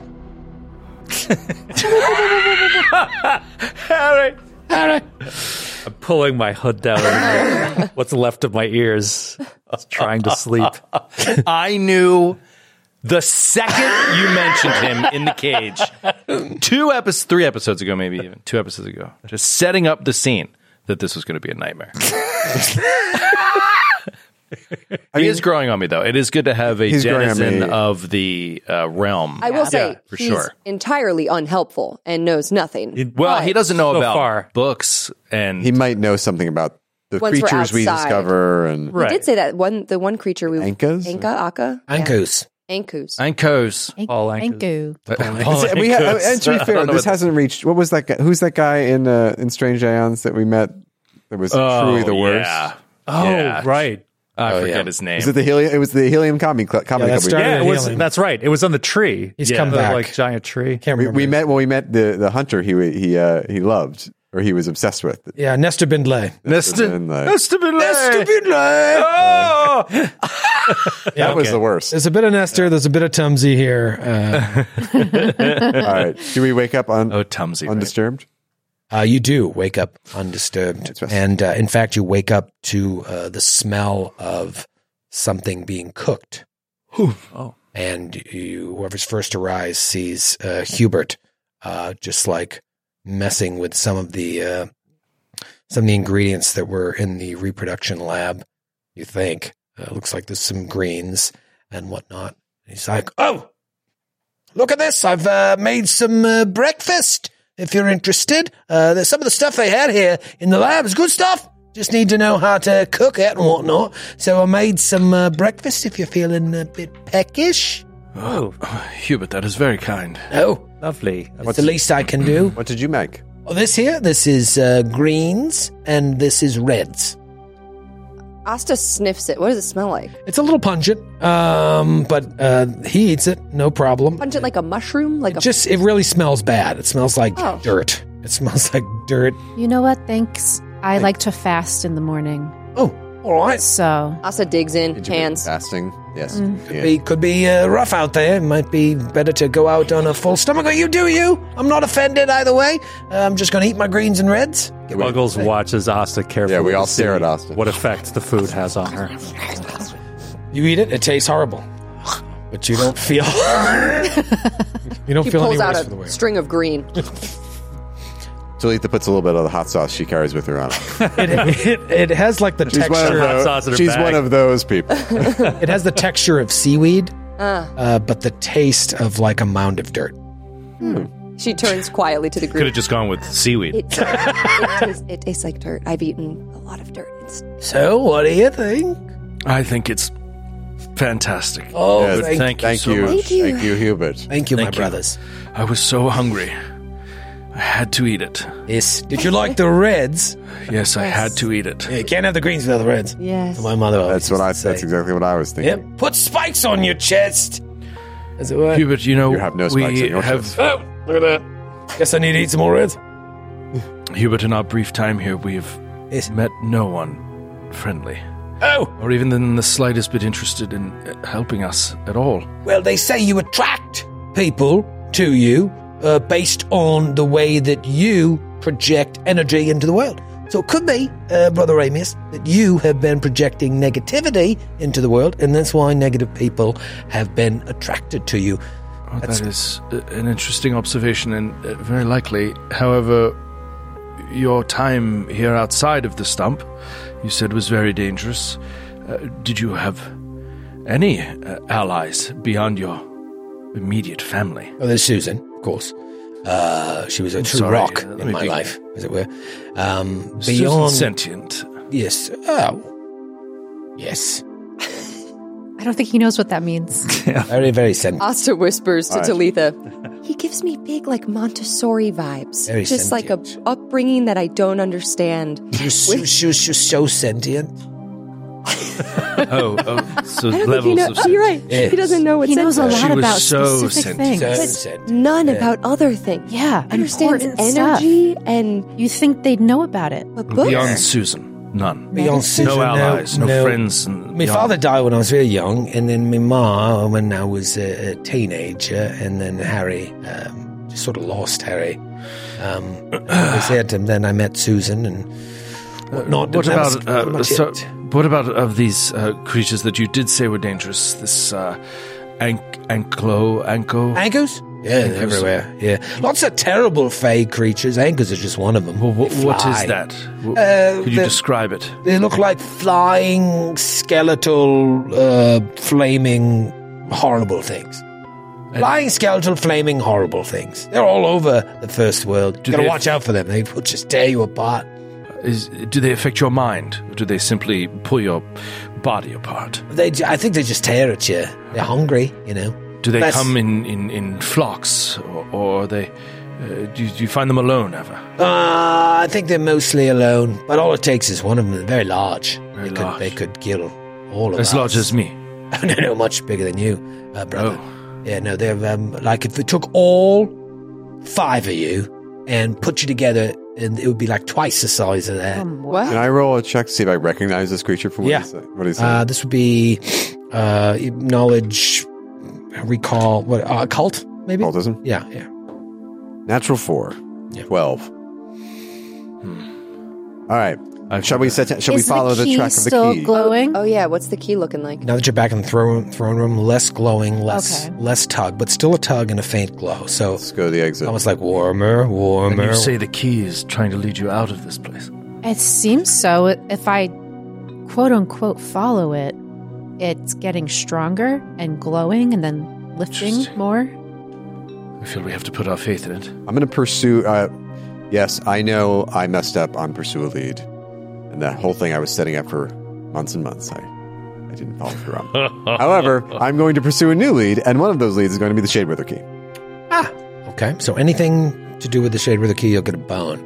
S2: Harry!
S3: I'm pulling my hood down over what's left of my ears. I was trying to sleep.
S8: I knew the second you mentioned him in the cage, 3 episodes ago, maybe even 2 episodes ago, just setting up the scene that this was going to be a nightmare. He is growing on me, though. It is good to have a denizen of the realm.
S5: I will say,
S8: for
S5: he's
S8: sure.
S5: entirely unhelpful and knows nothing.
S8: He doesn't know about books, and
S6: he might know something about the creatures we discover. And
S5: we did say that the one creature we
S6: Ankas?
S2: Ankus.
S8: Ankos.
S3: All
S4: Anku.
S6: And to be fair, this hasn't reached. What was that guy? Who's that guy in Strange Aeons that we met? That was truly the worst.
S3: Yeah. Right.
S8: I forget his name.
S6: Is it the Helium? It was the Helium comedy club.
S3: That's right. It was on the tree.
S2: He's come back,
S3: like giant tree.
S2: Can't remember.
S6: We met the hunter. He loved. Or he was obsessed with.
S2: Yeah, Nestor Bindley.
S8: Nestor Bindley.
S6: Oh! That was the worst.
S2: There's a bit of Nestor. There's a bit of Tumsy here.
S6: All right. Do we wake up
S8: Tumsy,
S6: undisturbed?
S2: Right? You do wake up undisturbed. And in fact, you wake up to the smell of something being cooked. And whoever's first to rise sees Hubert just like messing with some of the ingredients that were in the reproduction lab. You think looks like there's some greens and whatnot. He's like, "Oh, look at this! I've made some breakfast. If you're interested, there's some of the stuff they had here in the lab is good stuff. Just need to know how to cook it and whatnot. So I made some breakfast. If you're feeling a bit peckish."
S8: Oh, Hubert, that is very kind.
S2: Oh,
S3: lovely.
S2: What's the least I can do?
S6: What did you make?
S2: Oh, this is greens, and this is reds.
S5: Asta sniffs it. What does it smell like?
S2: It's a little pungent, but he eats it, no problem.
S5: Pungent like a mushroom?
S2: It really smells bad. It smells like dirt. It smells like dirt.
S4: You know what? Thanks. I like to fast in the morning.
S2: Oh, all right.
S4: So
S5: Asta digs in, hands.
S6: Fasting, yes.
S2: Could be rough out there. It might be better to go out on a full stomach. You do you. I'm not offended either way. I'm just going to eat my greens and reds.
S3: Buggles watches Asta carefully.
S6: Yeah, we all stare at Asta.
S3: What effect the food has on her.
S2: You eat it, it tastes horrible. But you don't feel... you don't
S5: she
S2: feel any
S5: pulls out
S2: worse for the
S5: a
S2: wear.
S5: string of green.
S6: Talitha puts a little bit of the hot sauce she carries with her on it.
S2: It has like the texture.
S3: hot sauce in her
S6: She's
S3: bag.
S6: one of those people.
S2: It has the texture of seaweed, but the taste of like a mound of dirt.
S5: She turns quietly to the
S8: Could
S5: group.
S8: have just gone with seaweed.
S5: It tastes like dirt. I've eaten a lot of dirt.
S2: So, what do you think?
S8: I think it's fantastic.
S2: Oh,
S6: Yes,
S2: thank
S6: you.
S5: Thank you.
S6: Thank you, Hubert.
S2: Thank you, my
S8: Thank you.
S2: brothers.
S8: I was so hungry. I had to eat it.
S2: Yes. Did you like the reds?
S8: Yes, I had to eat it.
S2: Yeah, you can't have the greens without the reds.
S5: Yes.
S2: My mother always
S6: That's exactly what I was thinking.
S2: Yep. Put spikes on your chest. As it were.
S8: Hubert, you know,
S6: You have no spikes
S8: we
S6: in your
S8: have
S6: chest.
S2: Oh, look at that. Guess I need to eat some more reds.
S8: Hubert, in our brief time here, we've
S2: Yes.
S8: met no one friendly,
S2: Oh,
S8: or even in the slightest bit interested in helping us at all.
S2: well, they say you attract people to you based on the way that you project energy into the world. So it could be, Brother Amius, that you have been projecting negativity into the world, and that's why negative people have been attracted to you.
S8: Oh, that is an interesting observation and very likely. However, your time here outside of the stump, you said, was very dangerous. Did you have any allies beyond your immediate family?
S2: Oh, there's Susan, of course. She was a true rock in my life, as it were.
S8: Beyond sentient.
S2: Yes. Oh. Yes.
S4: I don't think he knows what that means.
S2: Very, very sentient.
S5: Asta whispers to Talitha, he gives me big, like, Montessori vibes.
S2: Very
S5: just
S2: sentient.
S5: like a upbringing that I don't understand.
S2: She was so sentient.
S8: So
S5: I don't
S8: levels
S5: think
S8: of
S5: you're right.
S2: Yes.
S5: He doesn't know what's
S4: He knows a
S5: sentient.
S4: lot
S8: She was
S4: about
S8: so
S4: specific
S8: sentient.
S4: things.
S2: So
S5: But
S2: sentient.
S5: none about other things.
S4: Yeah,
S5: Understands
S4: important
S5: energy and
S4: You think they'd know about it.
S5: but books.
S8: Beyond Susan, none.
S2: Beyond Susan,
S8: No allies, no friends.
S2: My father died when I was very young, and then my ma when I was a teenager, and then Harry, just sort of lost Harry. I was it, and then I met Susan and whatnot.
S8: What
S2: and that was
S8: about
S2: pretty much it.
S8: what about of these creatures that you did say were dangerous? This Anko.
S2: Angus? Yeah, everywhere. Yeah, lots of terrible fey creatures. Anchors are just one of them.
S8: Well, what is that? Could you describe it?
S2: They look like flying, skeletal, flaming, horrible things. Flying, skeletal, flaming, horrible things. They're all over the first world. You gotta watch out for them. They will just tear you apart.
S8: Do they affect your mind? Or do they simply pull your body apart?
S2: I think they just tear at you. They're hungry,
S8: Do they come in flocks, or they? Do you find them alone ever?
S2: I think they're mostly alone, but all it takes is one of them. They're very large. They could kill all of us.
S8: As large as me?
S2: No, much bigger than you, brother. Oh. Yeah, no, they're like if it took all 5 of you and put you together, and it would be like twice the size of that.
S5: What?
S6: Can I roll a check to see if I recognize this creature from what he's saying?
S2: This would be knowledge, recall, occult, maybe?
S6: Occultism?
S2: Yeah.
S6: Natural 4. 12. All right. Shall we follow the track of the key?
S4: Glowing?
S5: Oh yeah, what's the key looking like?
S2: Now that you're back in the throne room, less glowing, less tug, but still a tug and a faint glow. So
S6: let's go to the exit.
S2: Almost like warmer.
S8: And you say the key is trying to lead you out of this place?
S4: It seems so. If I quote unquote follow it, it's getting stronger and glowing and then lifting more.
S8: I feel we have to put our faith in it.
S6: I'm going to pursue. Yes, I know I messed up on pursue a lead. And that whole thing I was setting up for months and months, I didn't follow through on. However, I'm going to pursue a new lead, and one of those leads is going to be the Shadewither key.
S2: Okay. So anything to do with the Shadewither key, you'll get a bone.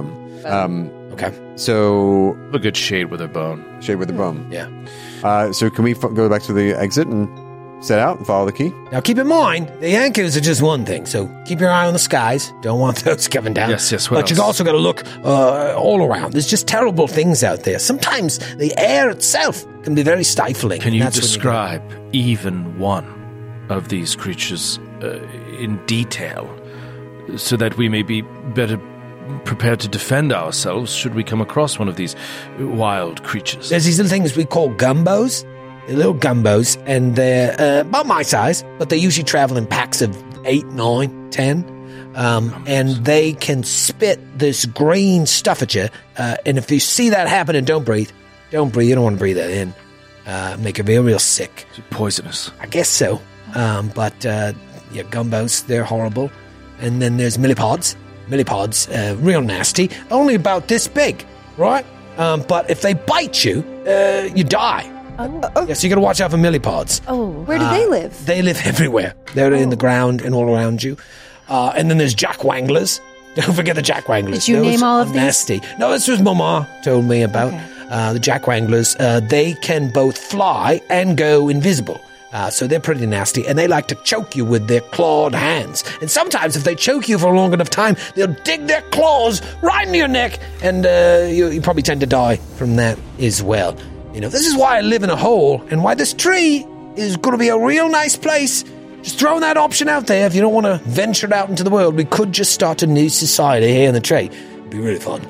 S6: Okay. So
S8: a good Shadewither bone.
S6: Shadewither bone.
S2: Yeah.
S6: So can we go back to the exit and set out and follow the key?
S2: Now keep in mind, the anchors are just one thing, so keep your eye on the skies. Don't want those coming down.
S8: Yes.
S2: But you've also got to look all around. There's just terrible things out there. Sometimes the air itself can be very stifling.
S8: Can you describe even one of these creatures in detail so that we may be better prepared to defend ourselves should we come across one of these wild creatures?
S2: There's these little things we call gumbos. They're little gumbos, and they're about my size, but they usually travel in packs of 8, 9, 10. And they can spit this green stuff at you. And if you see that happen and don't breathe. You don't want to breathe that in. Make you real sick.
S8: Is it poisonous?
S2: I guess so. But gumbos, they're horrible. And then there's millipods. Millipods, real nasty. Only about this big, right? But if they bite you, you die. Yeah, so you got to watch out for millipods.
S5: Where do they live?
S2: They live everywhere. They're in the ground and all around you. And then there's jackwanglers. Don't forget the jackwanglers.
S4: Did you name all of these?
S2: Nasty. No, this was Mama told me about. The jackwanglers. They can both fly and go invisible. So they're pretty nasty, and they like to choke you with their clawed hands. And sometimes if they choke you for a long enough time, they'll dig their claws right into your neck, and you probably tend to die from that as well. This is why I live in a hole, and why this tree is going to be a real nice place. Just throwing that option out there. If you don't want to venture out into the world, we could just start a new society here in the tree. It'd be really fun.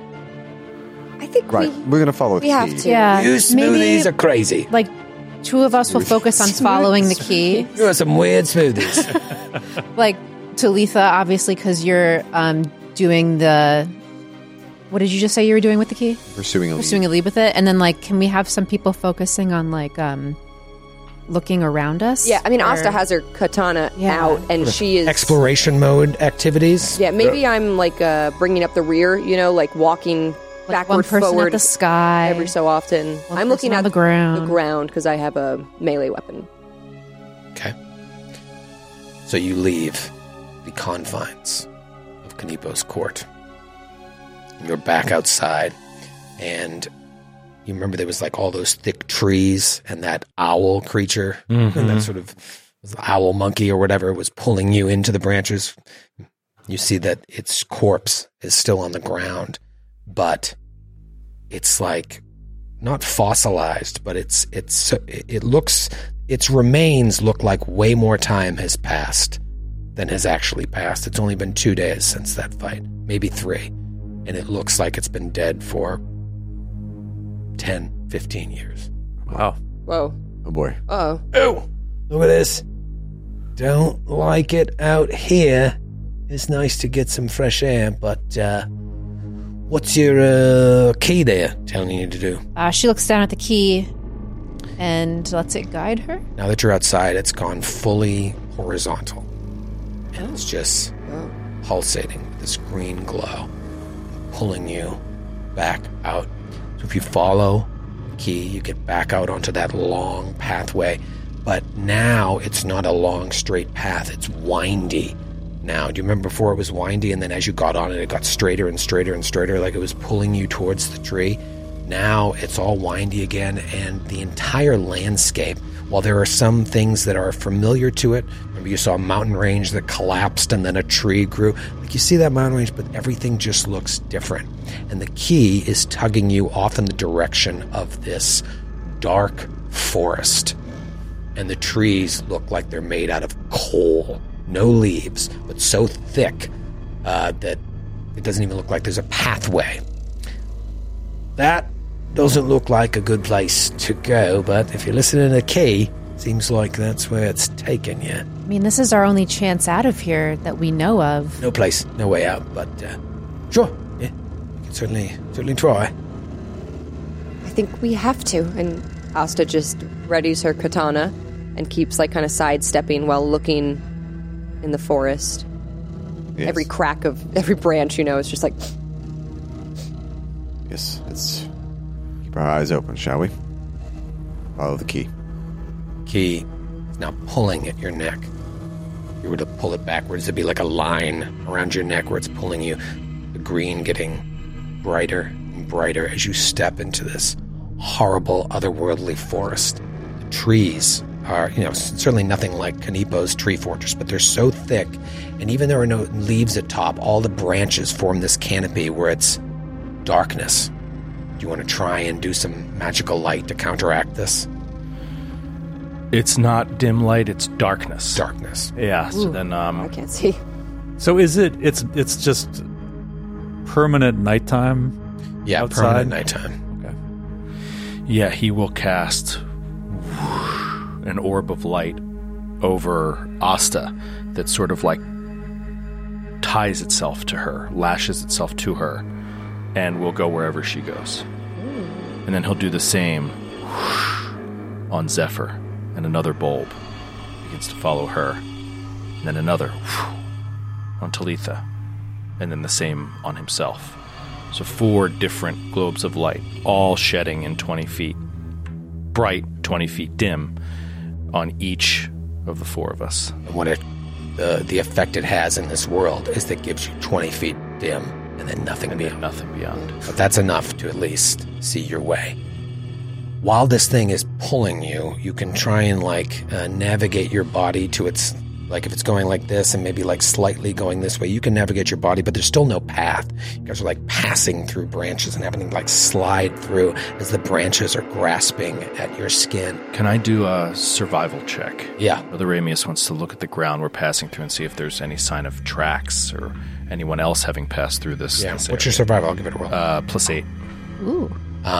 S5: I think
S6: we're going to follow the key.
S5: Have to.
S4: Yeah,
S2: you smoothies are crazy.
S4: Like, 2 of us will focus on following the key.
S2: You have some weird smoothies.
S4: Like, Talitha, obviously, because you're doing the... What did you just say you were doing with the key?
S6: Pursuing a
S4: lead with it. And then, can we have some people focusing on, looking around us?
S5: Yeah, I mean, Asta has her katana out, and she is...
S2: Exploration mode activities?
S5: Yeah, maybe I'm, bringing up the rear, walking backward, forward.
S4: At the sky.
S5: Every so often. I'm looking at
S4: the
S5: ground because I have a melee weapon.
S2: Okay. So you leave the confines of Kanipo's court. You're back outside, and you remember there was all those thick trees and that owl creature, and that sort of owl monkey or whatever was pulling you into the branches. You see that its corpse is still on the ground, but it's not fossilized, but its remains look like way more time has passed than has actually passed. It's only been 2 days since that fight, maybe 3. And it looks like it's been dead for 10, 15 years.
S3: Wow.
S5: Whoa.
S6: Oh, boy.
S5: Uh-oh.
S2: Oh, look at this. don't like it out here. It's nice to get some fresh air, but what's your key there telling you to do?
S4: She looks down at the key and lets it guide her.
S2: Now that you're outside, it's gone fully horizontal. And it's just pulsating with this green glow, pulling you back out. So if you follow the key, you get back out onto that long pathway. But now it's not a long, straight path. It's windy. Now, do you remember before it was windy, and then as you got on it, it got straighter and straighter and straighter, like it was pulling you towards the tree? Now it's all windy again, and the entire landscape, while there are some things that are familiar to it, remember you saw a mountain range that collapsed and then a tree grew. Like you see that mountain range, but everything just looks different. And the key is tugging you off in the direction of this dark forest. And the trees look like they're made out of coal. No leaves, but so thick that it doesn't even look like there's a pathway. That doesn't look like a good place to go, but if you're listening to the key, seems like that's where it's taken you.
S4: I mean, this is our only chance out of here that we know of.
S2: No place, no way out, but sure, yeah, we can certainly try.
S5: I think we have to, and Asta just readies her katana and keeps like kind of sidestepping while looking in the forest. Yes. Every crack of every branch, is just like...
S6: Yes, let's keep our eyes open, shall we? Follow the key.
S2: Key is now pulling at your neck. If you were to pull it backwards, it'd be like a line around your neck where it's pulling you. The green getting brighter and brighter as you step into this horrible, otherworldly forest. The trees are, certainly nothing like Kanipo's tree fortress, but they're so thick, and even there are no leaves at top, all the branches form this canopy where it's darkness. Do you want to try and do some magical light to counteract this?
S8: It's not dim light, it's darkness.
S2: Darkness.
S8: Yeah, so then
S5: I can't see.
S3: So is it's just permanent nighttime?
S2: Yeah,
S3: outside?
S2: Permanent nighttime.
S8: Okay. Yeah, he will cast an orb of light over Asta that sort of like ties itself to her, lashes itself to her, and will go wherever she goes. And then he'll do the same on Zephyr, and another bulb begins to follow her, and then another on Talitha, and then the same on himself. So 4 different globes of light, all shedding in 20 feet, bright, 20 feet dim, on each of the 4 of us.
S2: And what the effect it has in this world is that it gives you 20 feet dim and then nothing beyond. But that's enough to at least see your way. While this thing is pulling you, you can try and navigate your body to its, like if it's going like this and maybe like slightly going this way, you can navigate your body, but there's still no path. You guys are like passing through branches and having to like slide through as the branches are grasping at your skin.
S8: Can I do a survival check?
S2: Yeah.
S8: Brother Ramius wants to look at the ground we're passing through and see if there's any sign of tracks or anyone else having passed through this.
S2: Yeah.
S8: This
S2: What's your survival? I'll give it a roll.
S8: +8.
S4: Ooh.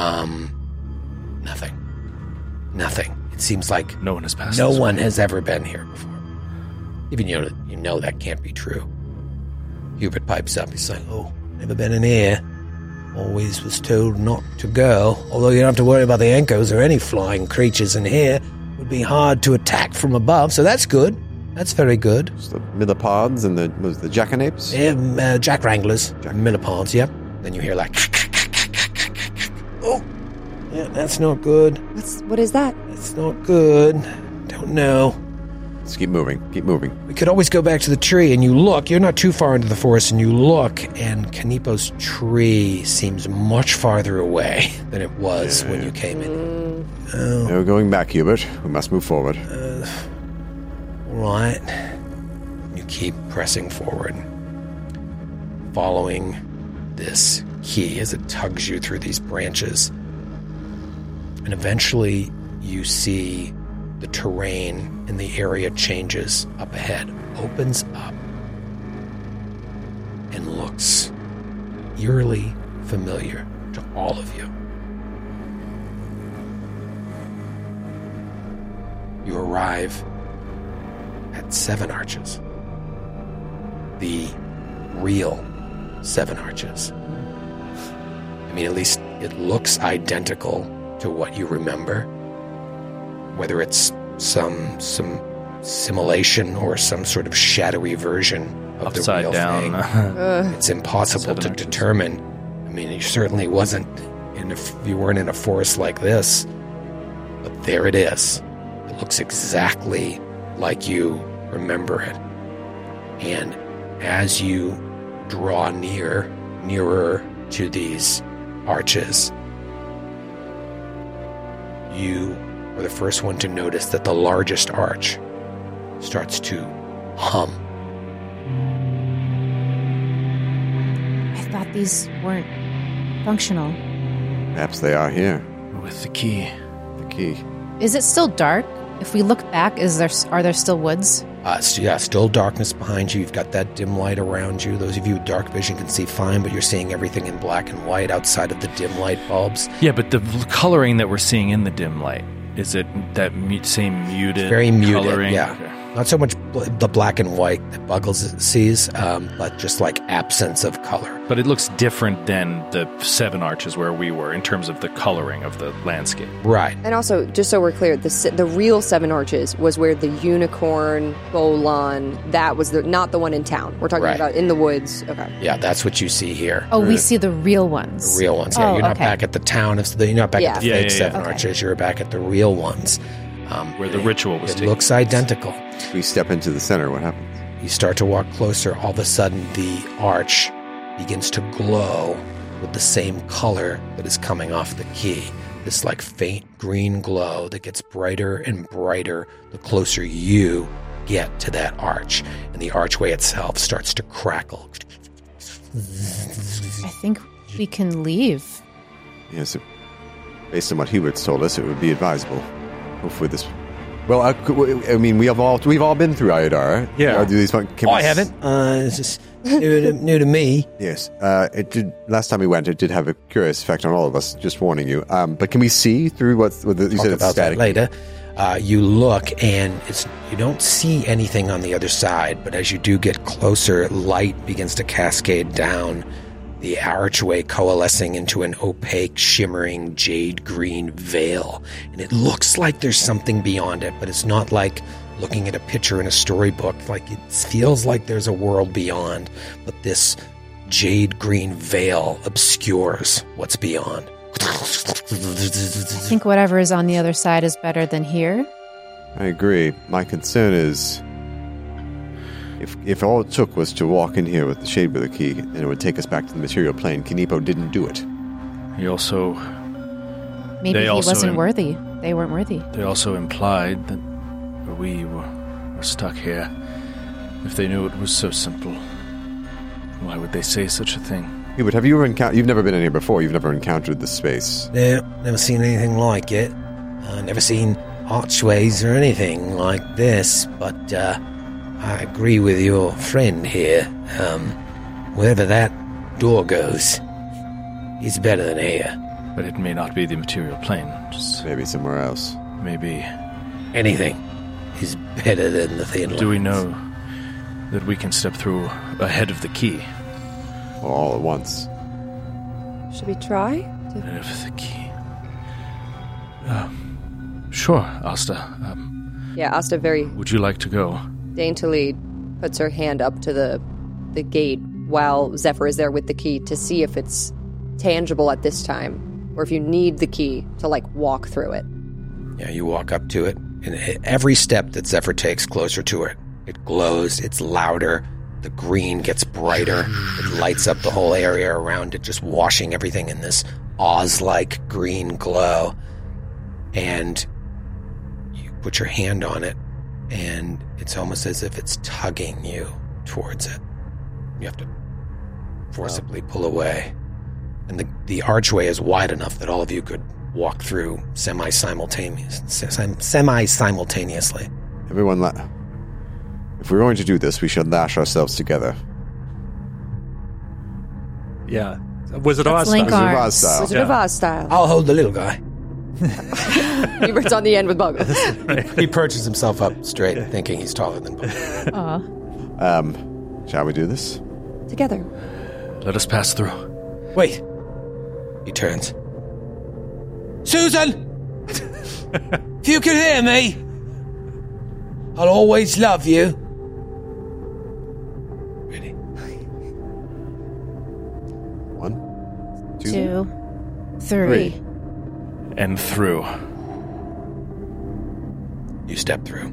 S2: Nothing. It seems like
S8: no one has passed.
S2: No one has ever been here before. Even you know that can't be true. Hubert pipes up. He's like, "Oh, never been in here. Always was told not to go. Although you don't have to worry about the Enkos or any flying creatures in here. It would be hard to attack from above. So that's good. That's very good.
S6: It's the millipods and the jackanapes?
S2: Yeah, jack wranglers. Millipods, yep. Then you hear like... Oh, yeah, that's not good.
S5: What is that?
S2: That's not good. Don't know.
S6: Let's keep moving. Keep moving.
S2: We could always go back to the tree, and you look. You're not too far into the forest, and you look, and Kanipo's tree seems much farther away than it was when you came in.
S6: No going back, Hubert. We must move forward.
S2: All right. You keep pressing forward, following this key as it tugs you through these branches. And eventually you see the terrain in the area changes up ahead, opens up, and looks eerily familiar to all of you. You arrive at not 7 arches. The real 7 arches. I mean, at least it looks identical to what you remember. Whether it's some simulation or some sort of shadowy version of
S8: upside
S2: the real
S8: down
S2: thing. It's impossible to determine. I mean, you certainly wasn't you weren't in a forest like this, but there it is. It looks exactly like you remember it. And as you draw nearer to these arches, you are the first one to notice that the largest arch starts to hum.
S4: I thought these weren't functional.
S6: Perhaps they are here.
S8: With the key.
S6: The key.
S4: Is it still dark? If we look back, are there still woods?
S2: Yeah, still darkness behind you. You've got that dim light around you. Those of you with dark vision can see fine, but you're seeing everything in black and white outside of the dim light bulbs.
S8: Yeah, but the coloring that we're seeing in the dim light, is it that same muted
S2: very muted,
S8: coloring?
S2: Yeah.
S8: Okay.
S2: Not so much the black and white that Buggles sees, but just like absence of color.
S8: But it looks different than the 7 arches where we were in terms of the coloring of the landscape.
S2: Right.
S5: And also, just so we're clear, the real 7 arches was where the unicorn, Bolon, that was not the one in town. We're talking about in the woods. Okay.
S2: Yeah, that's what you see here.
S4: Oh, we see the real ones.
S2: The real ones. Yeah, you're not back at the town. You're not back at the fake 7 arches. You're back at the real ones.
S8: Where the ritual was taking place.
S2: It looks identical.
S6: We step into the center. What happens?
S2: You start to walk closer. All of a sudden, the arch begins to glow with the same color that is coming off the key. This like faint green glow that gets brighter and brighter the closer you get to that arch. And the archway itself starts to crackle.
S4: I think we can leave.
S6: Yes, based on what Hubert's told us, it would be advisable. Hopefully this... Well, I mean, we've all been through Ayadara.
S2: Yeah.
S6: I
S2: haven't. It's just new to me.
S6: Yes. It did. Last time we went, it did have a curious effect on all of us, just warning you. But can we see through you said it's static?
S2: Later. You look, and you don't see anything on the other side, but as you do get closer, light begins to cascade down the archway, coalescing into an opaque, shimmering, jade green veil. And it looks like there's something beyond it, but it's not like looking at a picture in a storybook. Like, it feels like there's a world beyond, but this jade green veil obscures what's beyond.
S4: I think whatever is on the other side is better than here.
S6: I agree. My concern is if all it took was to walk in here with the Shadebreaker key and it would take us back to the material plane, Kinipo didn't do it.
S8: He also...
S4: Maybe he wasn't worthy. They weren't worthy.
S8: They also implied that we were stuck here. If they knew it was so simple, why would they say such a thing?
S6: Hubert, have you ever you've never been in here before? You've never encountered this space?
S2: No, never seen anything like it. Never seen archways or anything like this, but I agree with your friend here. Wherever that door goes, it's better than here.
S8: But it may not be the material plane. Just
S6: maybe somewhere else.
S8: Maybe
S2: anything is better than the thin lines.
S8: Do we know that we can step through ahead of the key?
S6: Or all at once?
S5: Should we try?
S8: Ahead of the key. Sure, Asta.
S5: Yeah, Asta very...
S8: Would you like to go?
S5: Daintily puts her hand up to the gate while Zephyr is there with the key to see if it's tangible at this time, or if you need the key to, like, walk through it.
S2: Yeah, you walk up to it, and every step that Zephyr takes closer to it, it glows, it's louder, the green gets brighter, it lights up the whole area around it, just washing everything in this Oz-like green glow. And you put your hand on it, and it's almost as if it's tugging you towards it. You have to forcibly pull away. And the archway is wide enough that all of you could walk through semi-simultaneously.
S6: Everyone, if we're going to do this, we should lash ourselves together.
S3: Yeah. Wizard of Oz style.
S5: Wizard of Oz style.
S2: I'll hold the little guy.
S5: Hubert's on the end with Bogus.
S2: He perches himself up straight, thinking he's taller than Bogus.
S6: Shall we do this?
S5: Together.
S8: Let us pass through.
S2: Wait. He turns. Susan! If you can hear me, I'll always love you. Ready?
S6: 1, 2,
S4: 2, 3.
S8: And through.
S2: You step through.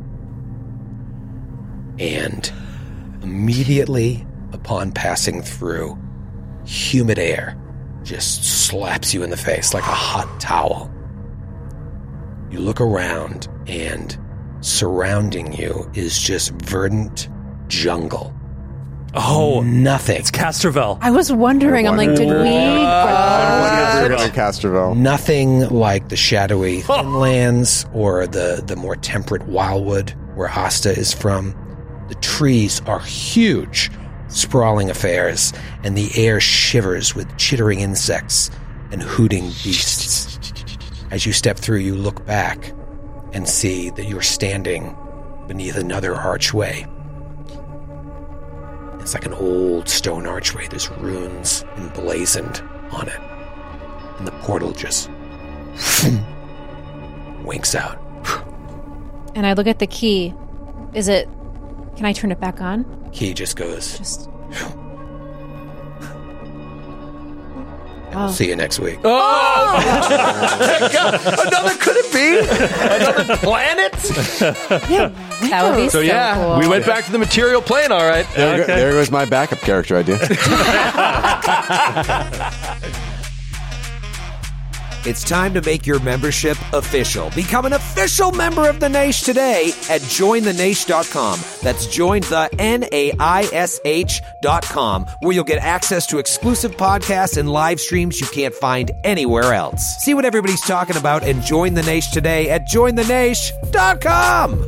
S2: And immediately upon passing through, humid air just slaps you in the face like a hot towel. You look around, and surrounding you is just verdant jungle.
S3: Oh,
S2: nothing.
S3: It's Castrovel.
S4: I was wondering. I'm like, did we go?
S6: Castrovel.
S2: Nothing like the shadowy Thinlands or the more temperate Wildwood where Asta is from. The trees are huge, sprawling affairs, and the air shivers with chittering insects and hooting beasts. As you step through, you look back and see that you're standing beneath another archway. It's like an old stone archway. There's runes emblazoned on it. And the portal just winks out.
S4: And I look at the key. Can I turn it back on?
S2: Key just goes.
S4: Oh.
S2: See you next week.
S8: Oh! Another, could it be? Another planet?
S4: Yeah, that would be so cool.
S8: We went back to the material plane, all right.
S6: There goes my backup character idea.
S10: It's time to make your membership official. Become an official member of The Naish today at jointheNaish.com. That's jointheNaish.com, where you'll get access to exclusive podcasts and live streams you can't find anywhere else. See what everybody's talking about and join The Naish today at jointheNaish.com.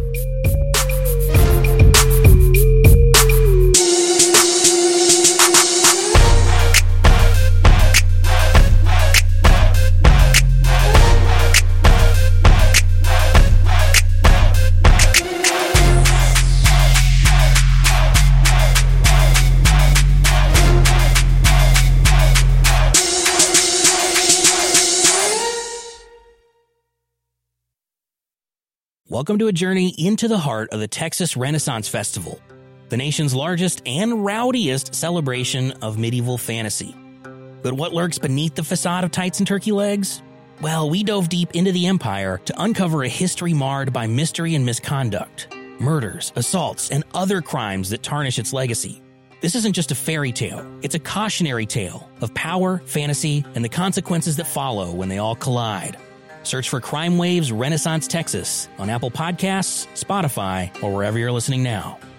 S11: Welcome to a journey into the heart of the Texas Renaissance Festival, the nation's largest and rowdiest celebration of medieval fantasy. But what lurks beneath the facade of tights and turkey legs? Well, we dove deep into the empire to uncover a history marred by mystery and misconduct, murders, assaults, and other crimes that tarnish its legacy. This isn't just a fairy tale, it's a cautionary tale of power, fantasy, and the consequences that follow when they all collide. Search for Crime Waves Renaissance Texas on Apple Podcasts, Spotify, or wherever you're listening now.